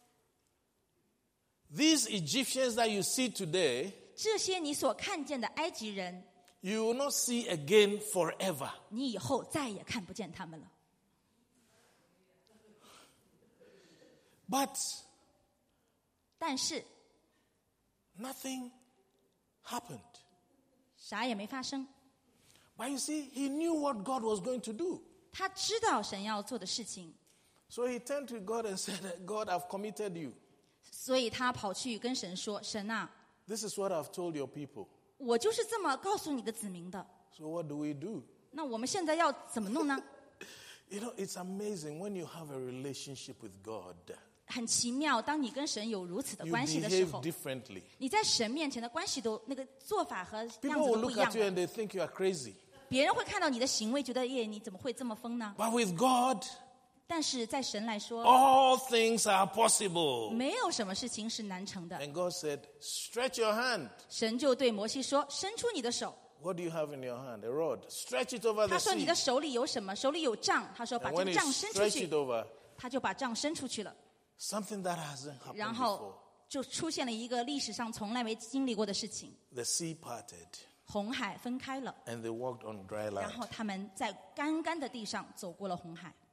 These Egyptians that you see today, 这些你所看见的埃及人， you will not see again forever. 你以后再也看不见他们了。 But 但是 nothing happened. 啥也没发生。 But you see, he knew what God was going to do. 他知道神要做的事情， So he turned to God and said, God, I've committed you. 所以他跑去跟神说：“神啊， This is what I've told your people. 我就是这么告诉你的子民的。 So what do we do? 那我们现在要怎么弄呢？ It's amazing when you have a relationship with God. 很奇妙，当你跟神有如此的 You 关系的时 behave 候， differently. 你在神面前的关系都那个做法和样 People 子 will 都不一 look 样 at you 的。 and they think you are crazy. 别人会看到你的行为，觉得耶，你怎么会这么疯呢？ But with God, 但是在神来说， all things are possible. 没有什么事情是难成的。 And God said, stretch your hand. 神就对摩西说：“伸出你的手。 What do you have in your hand? A rod. Stretch it over ” 他 the 说：“你 sea. 的手里有什么？手里有杖。”他说：“把 And 这 when 个 he 杖伸出 stretched 去 it。over, ” 他就把杖伸出去了， something that hasn't happened 然 before. 后就出现了一个历史上从来没经历过的事情： The sea parted 红海分开了， and they walked on dry 然 land. 后他们在干干的地上走过了红海。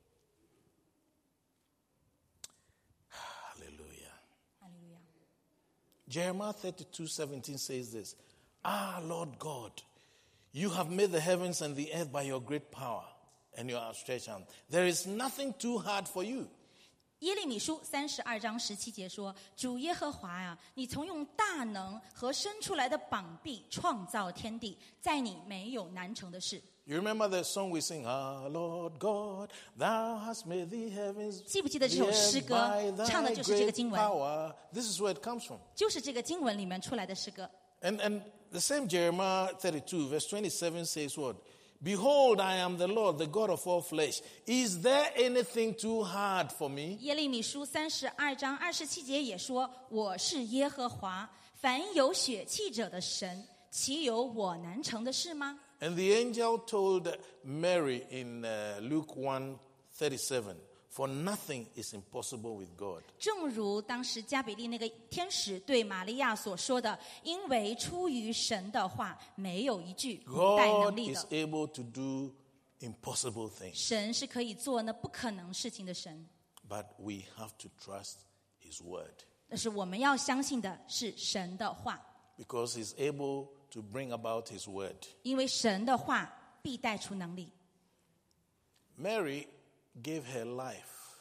Hallelujah. 哈利路亚。 Jeremiah 32:17 says this, Lord God, you have made the heavens and the earth by your great power and your outstretched arm. There is nothing too hard for you. 耶利米书32章17节说：“主耶和华呀，你曾用大能和伸出来的膀臂创造天地，在你没有难成的事。” You remember the song we sing, Lord God, thou hast made the heavens 记不记得这首诗歌？ by 唱的 thy 就是这个 great 经文， power. This is where it comes from. 就是这个经文里面出来的诗歌。 And the same Jeremiah 32, verse 27 says what? Behold, I am the Lord, the God of all flesh. Is there anything too hard for me? 耶利米书32章27节也说：“我是耶和华，凡有血气者的神，岂有我难成的事吗？” And the angel told Mary in Luke 1:37, for nothing is impossible with God. 正如当时加比利那个天使对玛利亚所说的：“因为出于神的话，没有一句不带能 God 力 is 的。 able to do impossible things, 神是可以做那不可能事情的神， but we have to trust His word. 但是我们要相信的是神的话， because he's able to bring about his word. 因为神的话必带出能力。 Mary gave her life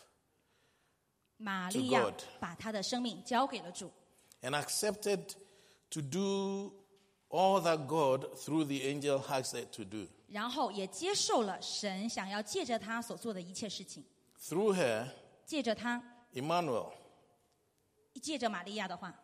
玛利亚 God 把她的生命交给了主， and accepted to do all that God through the angel asked her to do. 然后也接受了神想要借着她所做的一切事情。 Through her, 借着她， Emmanuel, 借着玛利亚的话，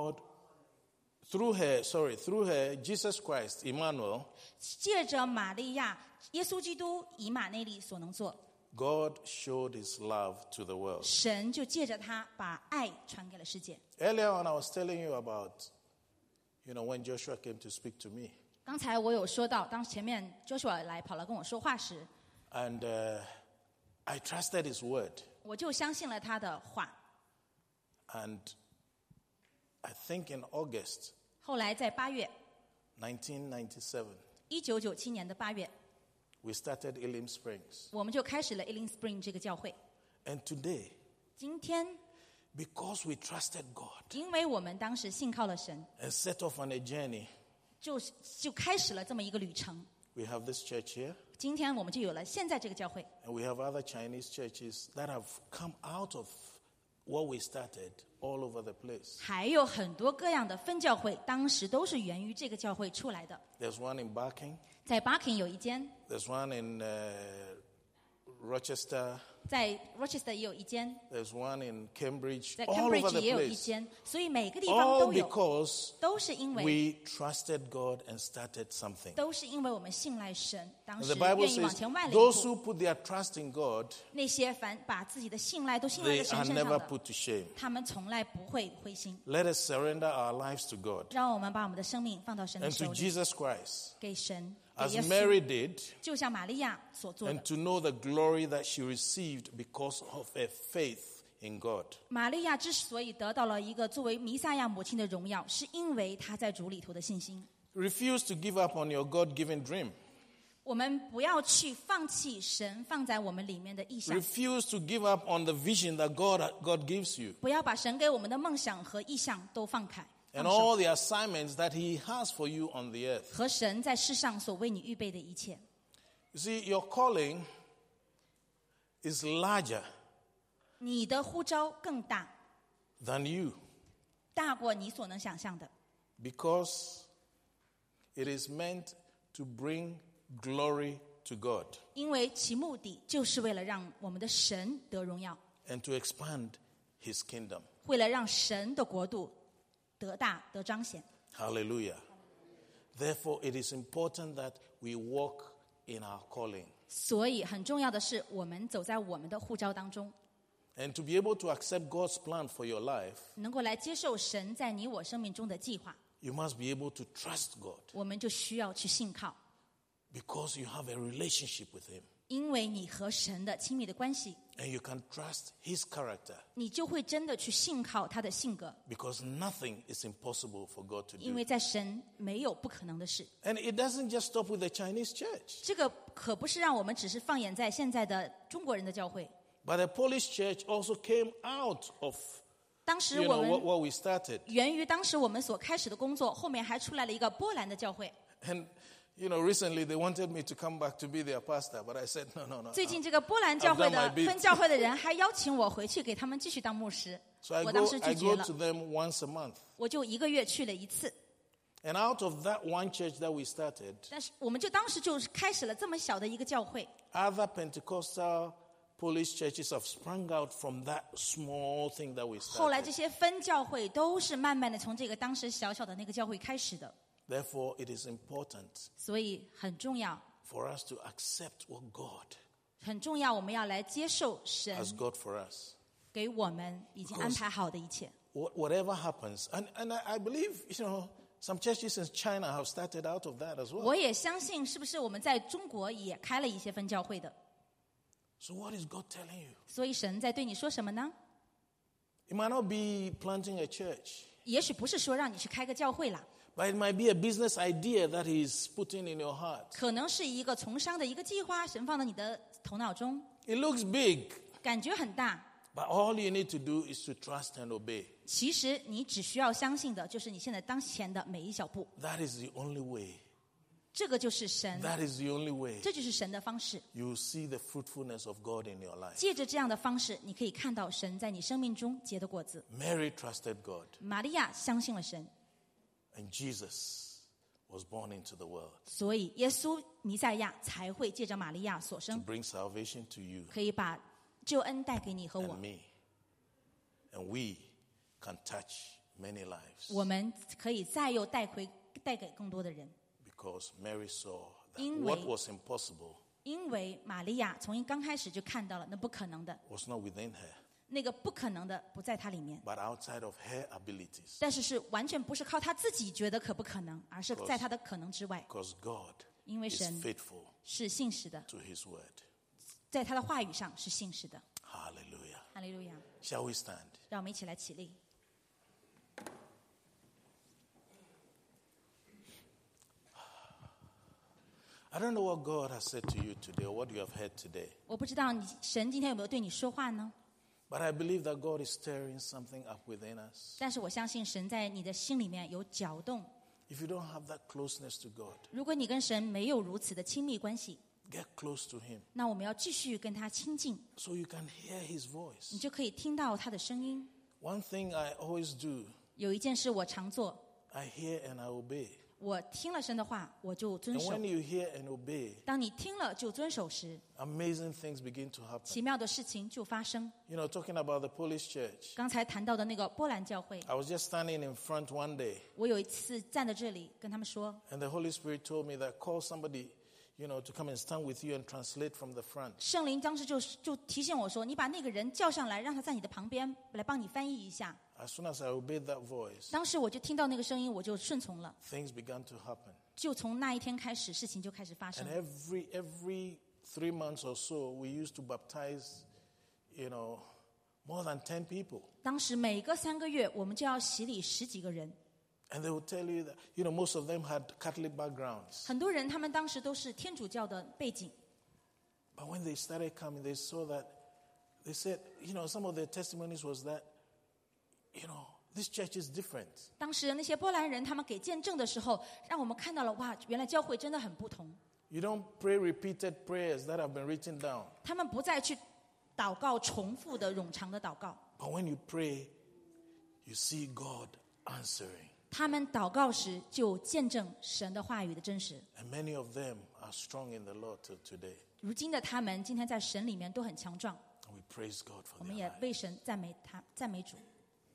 through her, Jesus Christ, Emmanuel, 借着玛利亚，耶稣基督以马内利所能做， God showed his love to the world. 神就借着他把爱传给了世界。 Earlier on, I was telling you about, when Joshua came to speak to me. 刚才我有说到，当前面 Joshua 跑来跟我说话时， And I trusted his word. 我就相信了他的话。 And I think in August 后来在8月 1997, ，1997年的8月， we started Elim Springs. 我们就开始了 Elim Spring 这个教会。 And today, 今天， because we trusted God 因为我们当时信靠了神， and set off on a journey, 就开始了这么一个旅程。 we have this church here, 今天我们就有了现在这个教会， and we have other Chinese churches that have come out of what we started all over the place. 还有很多各样的分教会，当时都是源于这个教会出来的。 There's one in Barking, 在 Barking 有一间， there's one in Rochester, 在 Rochester 也有一间， there's one in Cambridge, 在 all over Cambridge the 也有一 place. 间，所以每个地方 All 都有， because 都是因为 we trusted God and started something. 都是因为我们信赖神，当 And 时 the Bible 愿意往 says 前迈了一 those 步。 who put their trust in God, 那些凡把自己的信赖都信赖 they 在神 are 身上 never 的， put to shame. 他们从来不会灰心。 Let us surrender our lives to God 让我们把我们的生命放到神的 and 手 to 里， Jesus Christ, 给神，给 as 耶稣， Mary did, 就像玛利亚所做 and 的。 to know the glory that she received because of her faith in God. 玛利亚之所以得到了一个作为弥赛亚母亲的荣耀，是因为她在主里头的信心。 Refuse to give up on your God-given dream. 我们不要去放弃神放在我们里面的意象， Refuse to give up on the vision that God gives you 不要把神给我们的梦想和意象都放开， and 放手 all the assignments that He has for you on the earth. 和神在世上所为你预备的一切。 You see, your calling is larger 你的呼召更大， than you 大过你所能想象的， because it is meant to bring glory to God 因为其目的就是为了让我们的神得荣耀， and to expand His kingdom. 为了让神的国度得大得彰显。 Hallelujah. Therefore, it is important that we walk in our calling 所以很重要的是，我们走在我们的呼召当中， and to be able to accept God's plan for your life. 能够来接受神在你我生命中的计划， You must be able to trust God 我们就需要去信靠， because you have a relationship with Him 因为你和神的亲密的关系， and you can trust His character 你就会真的去信靠他的性格， because nothing is impossible for God to 因 do. 为在神没有不可能的事。 And it doesn't just stop with the Chinese church, 这个可不是让我们只是放眼在现在的中国人的教会。 but the Polish church also came out of 当时 you 我 know 们 what we started. 源于当时我们所开始的工作，后面还出来了一个波兰的教会。 And recently they wanted me to come back to be their pastor, but I said no. 最近这个波兰教会 I've done 的 my bit. 分教会的人还邀请我回去给他们继续当牧师， So I 我当 go 时拒 I 绝 go 了 to，them once a month. 我就1个月去了1次。 And out of that one church that we started, 但是我们就当时就开始了这么小的一个教会， other Pentecostal Polish churches have sprung out from that small thing that we 后来 started. 这些分教会都是慢慢的从这个当时小小的那个教会开始的， Therefore, it is important 所以很重要， for us to accept what God 很重要，我们要来接受神 has got for us. 给我们已经安排好的一切。 Whatever happens, and I believe, some churches in China have started out of that as well. 我也相信，是不是我们在中国也开了一些分教会的？ So what is God telling you? 所以神在对你说什么呢？ It might not be planting a church, 也许不是说让你去开个教会啦， but it might be a business idea that He's putting in your heart. 可能是一个从商的一个计划，神放到你的头脑中， It looks big, 感觉很大， but all you need to do is to trust and obey. 其实你只需要相信的就是你现在当前的每一小步， That is the only way. 这个就是神， That is the only way 这就是神的方式。 you will see the fruitfulness of God in your life. 借着这样的方式，你可以看到神在你生命中结的果子。 Mary trusted God, 玛利亚相信了神， and Jesus was born into the world 所以耶稣弥赛亚才会借着玛利亚所 to 生， bring salvation to you 可以把救恩带给你和我 and。me. And we can touch many lives 我们可以再又带给更多的人， because Mary saw that 因为- what was impossible 因为玛利亚从一刚开始就看到了那不可能的， was not within her, 那个不可能的不在她里面， but outside of her abilities. 但是完全不是靠她自己觉得可不可能，而是在她的可能之外， Because God 因为 is 神 faithful 是信实的， to his word. 在他的话语上是信实的。 Hallelujah. 哈利路亚！ Shall we stand? 让我们一起来起立。 I don't know what God has said to you today or what you have heard today, 我不知道神今天有没有对你说话呢？ but I believe that God is stirring something up within us. 但是我相信神在你的心里面有搅动。 If you don't have that closeness to God, 如果你跟神没有如此的亲密关系， get close to him 那我们要继续跟他亲近， so you can hear his 你 voice. 就可以听到他的声音。 One thing I always do, 有一件事我常做， I hear and I obey. 我听了神的话，我就遵 And 守。 when you hear and obey, 当你听了就遵守时， amazing things begin to happen. 奇妙的事情就发生。 You know, talking about the Polish church, 刚才谈到的那个波兰教会， I was just standing in front one day, 我有一次站在这里跟他们说， and the Holy Spirit told me that call somebody, you know, to come and stand with you and translate from the front. 圣灵当时就提醒我说，你把那个人叫上来，让他在你的旁边来帮你翻译一下。 As soon as I obeyed that voice, 当时我就听到那个声音，我就顺从了。 things began to happen. 就从那一天开始，事情就开始发生 And。every 3 months or so, we used to baptize, you know, more than 10 people. 当时每隔3个月，我们就要洗礼10几个人。 And they would tell you that, you know, most of them had Catholic backgrounds. 很多人他们当时都是天主教的背景， But when they started coming, they saw that, they said, you know, some of their testimonies was that, you know, this church is different. 当时那些波兰人他们给见证的时候，让我们看到了哇，原来教会真的很不同。 You don't pray repeated prayers that have been written down. 他们不再去祷告重复的冗长的祷告， But when you pray, you see God answering. 他们祷告时就见证神的话语的真实。 And many of them are strong in the Lord till today. 如今的他们，今天在神里面都很强壮， And we praise God for 我们 their 也 life. 为神赞美他，赞美主。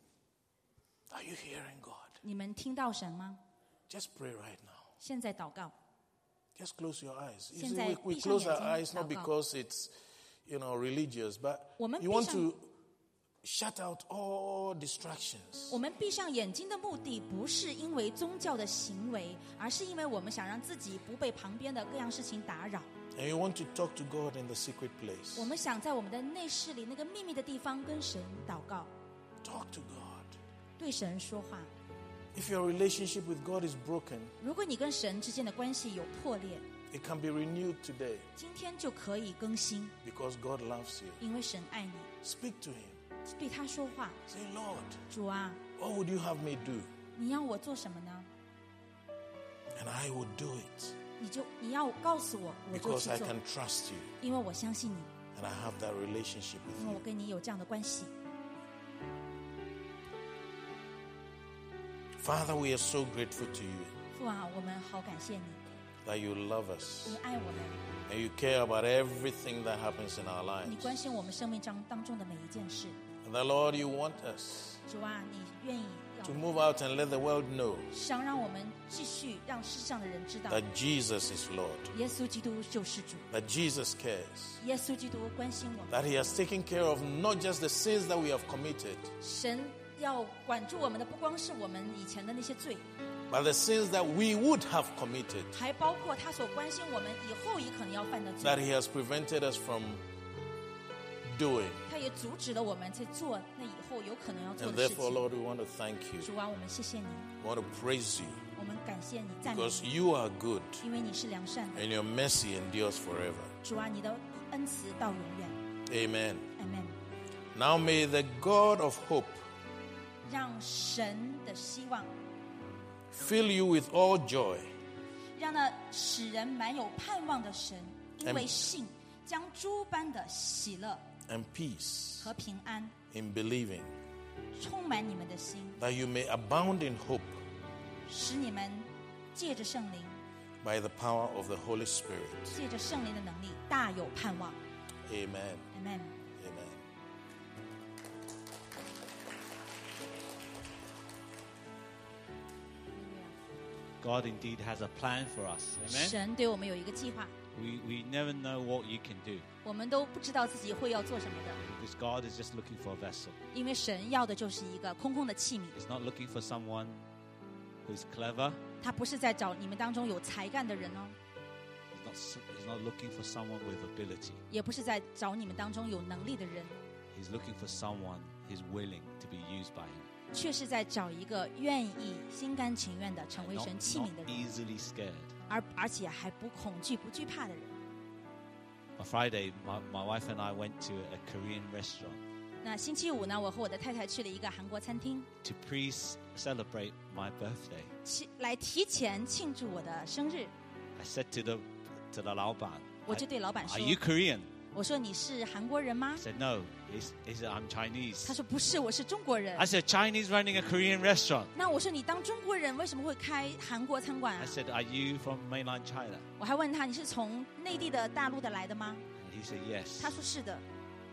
Are you hearing God? 你们听到神吗？ Just pray right now. 现在祷告， Just close your eyes. You 现 see, 在 we 闭上 close 眼 our 睛 eyes not 祷告。 because it's, you know, religious, but 我们 you 闭 want 上 to shut out all distractions. 我们闭上眼睛的目的不是因为宗教的行为，而是因为我们想让自己不被旁边的各样事情打扰。 And you want to talk to God in the secret place. 我们想在我们的内室里那个秘密的地方跟神祷告， Talk to God. 对神说话。 If your relationship with God is broken, 如果你跟神之间的关系有破裂， it can be renewed today 今天就可以更新， because God loves you. 因为神爱你。 Speak to Him. 对他说话， Say, Lord, 主啊， what would you have me do? 你要我做什么呢？ And I will do it 你要告诉我，我就 because 去 I 做， can trust you 因为我相信你， and I have that relationship 因 with 为 you. 我跟你有这样的关系。 Father, we are so grateful to you 父啊，我们好感谢你， that you love us 你爱我们， and you care about everything that happens in our 你 lives. 关心我们生命当中的每一件事。 And that, Lord, you want us 主啊，你愿意要 to move out and let the world know 想让我们继续让世上的人知道， that Jesus is Lord, 耶稣基督就是主， that Jesus cares, 耶稣基督关心我们， that He has taken care of not just the sins that we have committed, 神要管住我们的不光是我们以前的那些罪， but the sins that we would have committed, 还包括他所关心我们以后也可能要犯的 that 罪， He has prevented us from doing. 他也阻止了我们在做那以后有可能要做 And 的事 therefore, 情。 Lord, we want to thank you. 主啊，我们谢谢你， We want to praise you 我们感谢你，赞美 because 你， you are good 因为你是良善的。 and your mercy endures forever. 主啊，你的恩慈到永远。 Amen. Amen。 Now may the God of hope 让神的希望 fill you with all joy 让那使人满有盼望的神，因为信将诸般的喜乐 and peace 和平安 in believing, 充满你们的心， that you may abound in hope 使你们借着圣灵， by the power of the Holy Spirit. 借着圣灵的能力，大有盼望。 Amen. Amen。 Amen. God indeed has a plan for us. Amen. 神对我们有一个计划， We never know what you can do 我们都不知道自己会要做什么的， because God is just looking for a vessel. 因为神要的就是一个空空的器皿， He's not looking for someone who's clever. 他不是在找你们当中有才干的人哦， He's not looking for someone with ability. 也不是在找你们当中有能力的人， He's looking for someone who's willing to be used by Him. 却是在找一个愿意心甘情愿的成为 Not, 神器 not 皿的人， easily scared. 而且还不恐惧、不惧怕的人。 On Friday, my wife and I went to a Korean restaurant 那星期五呢，我和我的太太去了一个韩国餐厅， to celebrate my birthday. 来提前庆祝我的生日。 I said to the 老板, 我就对老板 Are 说 you Korean?：“ 我说你是韩国人吗 He said, No. He said, I'm Chinese. 他说：“不是，我是中国人。 I said, Chinese running a Korean restaurant. ” 那我说：“你当中国人为什么会开韩国餐馆 I 啊 said, Are you from mainland China?？” 我还问他：“你是从内地的大陆的来的吗 And he said, Yes.？” 他说：“是的。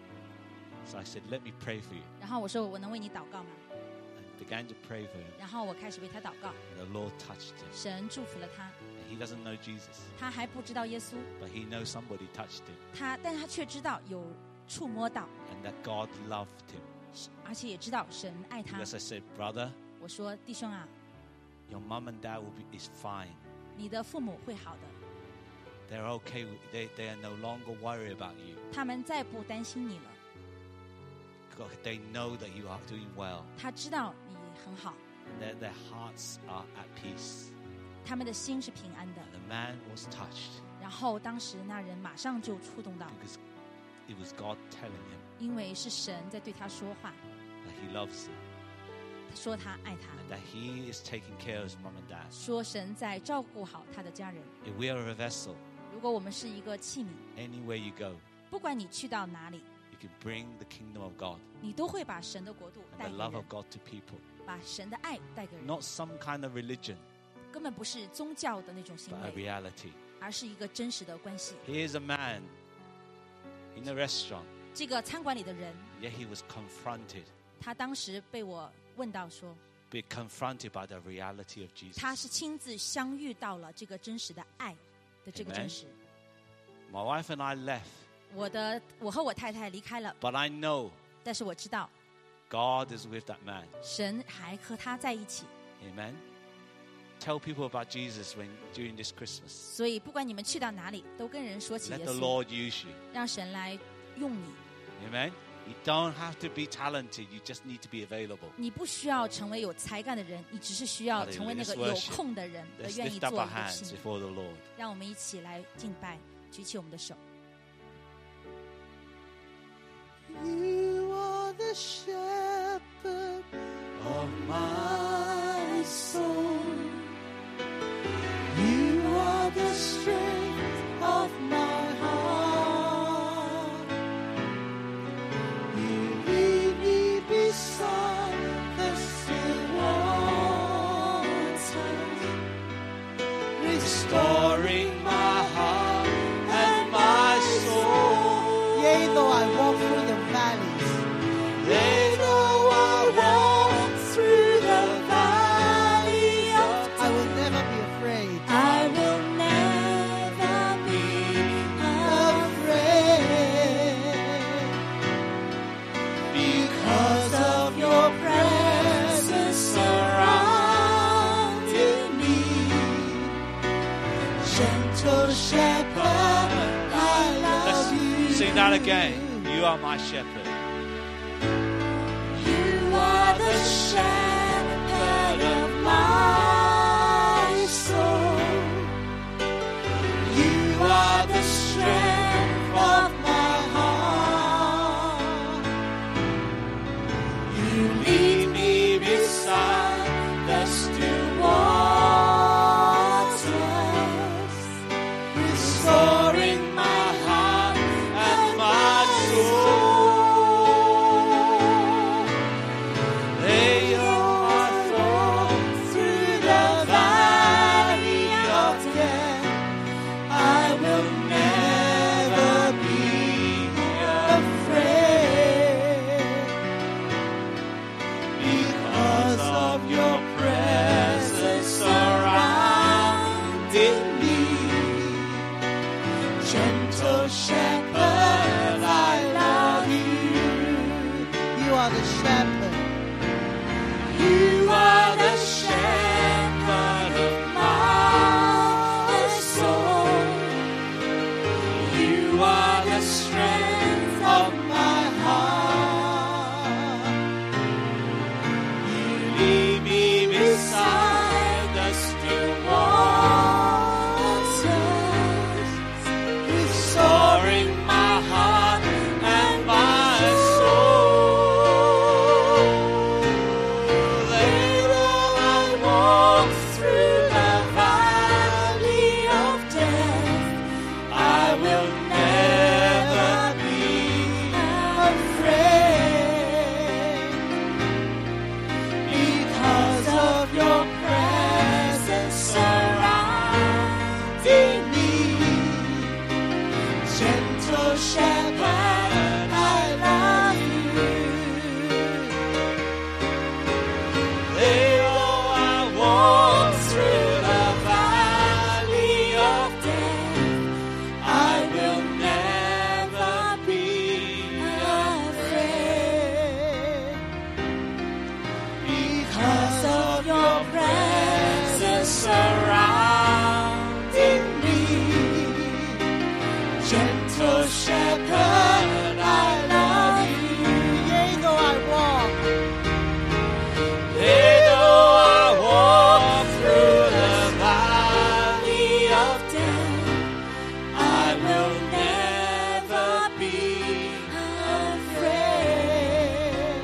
So I said, Let me pray for you. ” 然后我说：“我能为你祷告吗 And began to pray for him. ？”然后我开始为他祷告， And the Lord touched him. 神祝福了他。 And he doesn't know Jesus, 他还不知道耶稣， but he knows somebody touched him 但是他却知道有触摸到， and that God loved him. 而且也知道神爱他。 Because I said, Brother, 我说：“弟兄啊， your mum and dad is fine. 你的父母会好的， They're okay. They are no longer worried about you. 他们再不担心你了。 God, they know that you are doing well. 他知道你很好， And their hearts are at peace. 他们的心是平安的。 And the man was touched 然后当时那人马上就触动到， because it was God telling him 因为是神在对他说话， that he loves him 说他爱他， and that he is taking care of his mum and dad. 说神在照顾好他的家人。 If we are a vessel, 如果我们是一个器皿， anywhere you go, 不管你去到哪里， you can bring the kingdom of God 你都会把神的国度 and 带 the 给 love 人 of，God to people. 把神的爱带给人， Not some kind of religion, 根本不是宗教的那种行 but a 为， reality. 而是一个真实的关系。 Here's a man in a restaurant, 这个餐馆里的人， yet he was confronted, 他当时被我问到说， be confronted by the reality of 他 Jesus. 是亲自相遇到了这个真实的爱的这个 Amen. 真实。 My wife and I left, 我和我太太离开了， but I know 但是我知道 God is with that man. 神还和他在一起。 Amen. Tell people about Jesus during this Christmas. 所以不管你们去到哪里，都跟人说起 Let 耶 the 稣， Lord use you. 让神来用你。 Amen. You don't have to be talented. You just need to be available. 你不需要成为有才干的人，你只是需要成为那个 Hallelujah. 有 Let's worship. 空的人， Let's 愿意 lift 做 up 一 our 个 hands 器皿。 before the Lord. 让我们一起来敬拜，举起我们的手。 You are the shepherd of my soul. You are the strength of my heart. You lead me beside the still waters, restoring my heart and my soul. Yea, though I walk through the valleys, yea, though I walk through the valley of I will never be afraid. I will never be afraid because of your presence surrounding me. Gentle shepherd, I love you. Let's sing that again. You are my shepherd. You are the shepherd of my soul. You are the strength of my heart. You lead me shepherd, I love you. Though I walk through the valley of Death, I will never be afraid. Because of your presence surrounding me. Gentle shepherd, I love you. Yea, though I walk. Though I walk through the valley of Death, I will never be afraid.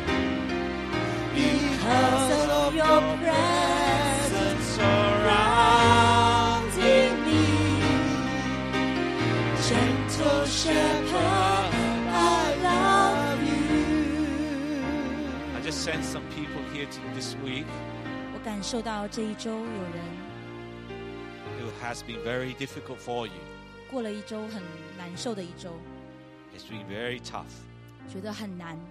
Because of your presence surrounding me. Gentle shepherd, I love you. I just sent some people here this week 我感受到这一周有人 who has been very difficult for you. 过了一周很难受的一周， It's been very tough. 觉得很难。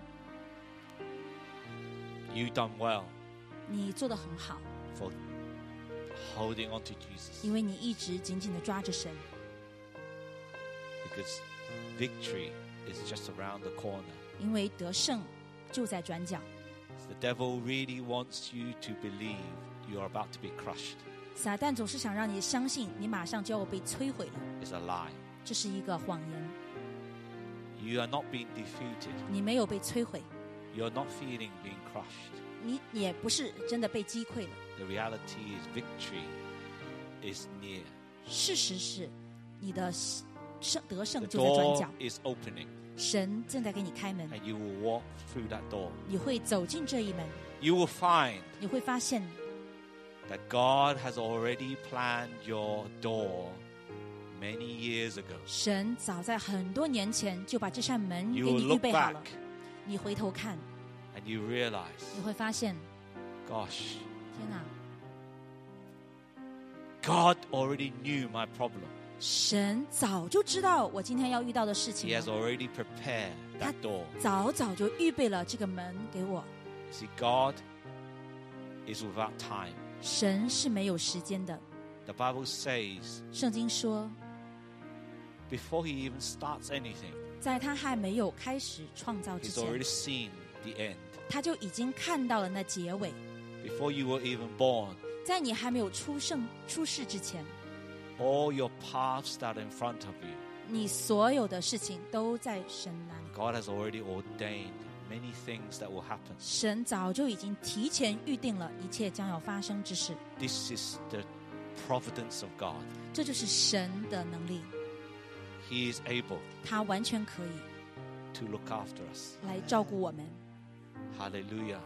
You've done well 你做得很好， for holding on to Jesus 因为你一直紧紧地抓着神， because victory is just around the corner. 因为得胜就在转角。 The devil really wants you to believe you are about to be crushed. 撒旦总是想让你相信你马上就要被摧毁了， It's a lie. 这是一个谎言。 You are not being defeated. 你没有被摧毁， You're not feeling being crushed. 你也不是真的被击溃了。 The reality is victory is near. 事实是，你的得胜 The 就在转角 door，is opening 神正在给你开门， and you will walk through that door. 你会走进这一门， You will find 你会发现 that God has already planned your door many years ago. 神早在很多年前就把这扇门给 You 你 will 预 look 备好了 back。 你回头看， And you realize, 你会发现， gosh, 天哪， God already knew my problem. 神早就知道我今天要遇到的事 He 情 has 了， already prepared that door. 早就预备了这个门给我。 See, God is without time. 神是没有时间的， The Bible says 圣经说， before he even starts anything, 在他还没有开始创造之 he's 前， already seen the end. 他就已经看到了那结尾。 Before you were even born, 在你还没有出世之前， all your paths that are in front of you, 你所有的事情都在神那里。 God has already ordained many things that will happen. 神早就已经提前预定了一切将要发生之事， This is the providence of God. 这就是神的能力， He is able 他完全可以 to look after us. 来照顾我们。 Hallelujah.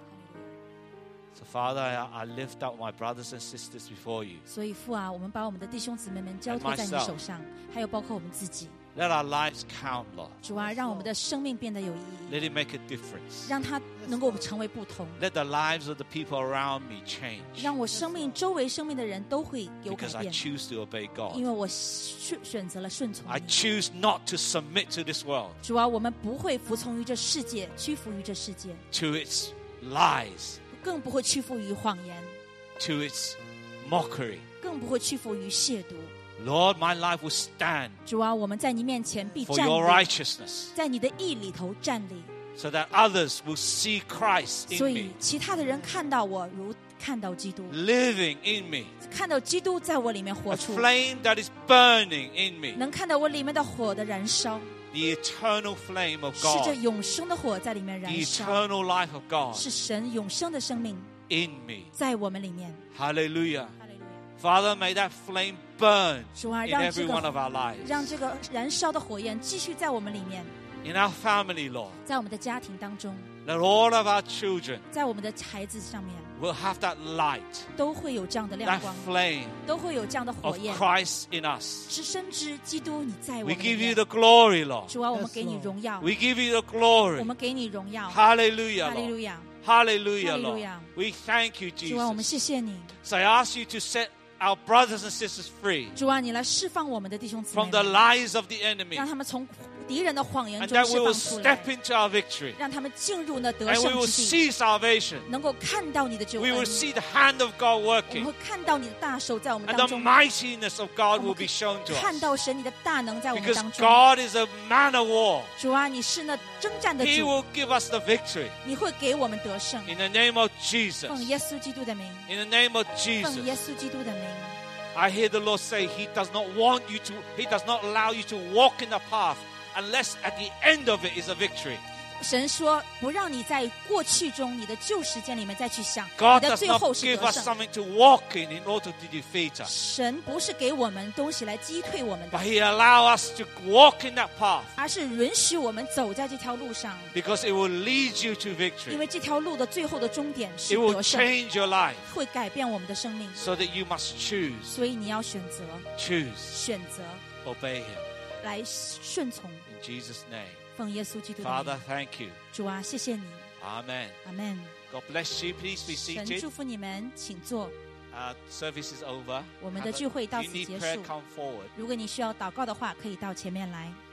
So, Father, I lift up my brothers and sisters before you. 所以父啊，我们把我们的弟兄姊妹们交托在你手上，还有包括我们自己。 Let our lives count, Lord. 主啊，让我们的生命变得有意义， Let it make a difference. 让它能够成为不同， Let the lives of the people around me change 让我生命周围生命的人都会有改 because I 变， choose to obey 因 God. 为我选择了顺从 I 你。 choose not to submit to this world, 主啊，我们不会服从于这世界，屈服于这世界， to its lies, 更不会屈服于谎言， to its mockery. 更不会屈服于亵渎。 Lord, my life will stand 主啊，我们在你面前必 for 站 your 立， righteousness 在你的义里头站立， so that others will see Christ 所 in 以 me, 其他的人看到我如看到基督， living in me, 看到基督在我里面活 a 出， flame that is burning in me, 能看到我里面的火的燃烧， the eternal flame of 是这 God, 永生的火在里面 the 燃烧， eternal life of God 是神永生的生命 in me. 在我们里面。 Hallelujah. 哈利路亚！ Father, may that flame burn 主啊， in 让 every 这 one of 个 our lives. 让这个燃烧的火焰继续在我们里面， In our family, Lord, 在我们的家庭当中， that all of our children 在我们的孩子上面， will have that light, 都会有这样的亮 that 光， flame 都会有这样的火 of 焰， Christ in us. 是深知基督你在我 We 们里 give you 面。 the glory, Lord. 主啊，我们给你荣耀， We give you the 我 glory. 们给你荣耀。 Hallelujah, 哈利路 Lord. 亚！ Hallelujah, Lord. Hallelujah. We thank you, 主啊，我们 Jesus. 谢谢你。 So I ask you to set our brothers and sisters free 主啊，你来释放我们的弟兄姊妹 from the 们， lies of the enemy. 让他们从敌人的谎言 and 中 that 释 we will 放出来 step，into our victory 让他们进入那得 and we 胜 will 之地， see salvation. 能够看到你的救 We 恩， will see the hand of God 我们 working 会看到你的大手在我们 and 当 the 中， mightiness of God will be shown to 看 us 到神你的大能在我们 because 当中。 God is a man of war. 主啊，你是那征战的 He 主， will give us the victory 你会给我们得胜。 in the name of 奉 Jesus. 耶稣基督的名， In the name of 奉耶 Jesus. 稣基督的名。 I hear the Lord say He does not want you to, He does not allow you to walk in the path unless at the end of it is a victory. 神说，不让你在过去中你的旧时间里面再去想，你 God 的 does 最 not 后是 give 得 us 胜。 something to walk in order to defeat us. 神不是给我们东西来击退我们的 But，He allows us to walk in that path 而是允许我们走在这条路上， because it will lead you to 因 victory. 为这条路的最后的终点是 It will 得胜， change your life 会改变我们的生命。 so that you must choose, 所以你要选择， choose, 选择 obey Him 来顺从， in Jesus' name. 奉耶稣基督的 Father, 名。 thank you. 主啊，谢谢你， Amen. 阿门。 God bless you. Please be 神 seated. 祝福你们，请坐。 Service is over. 我们的 Have a- 聚会到 you 此 need 结 prayer, 束。 come forward. 如果你需要祷告的话，可以到前面来。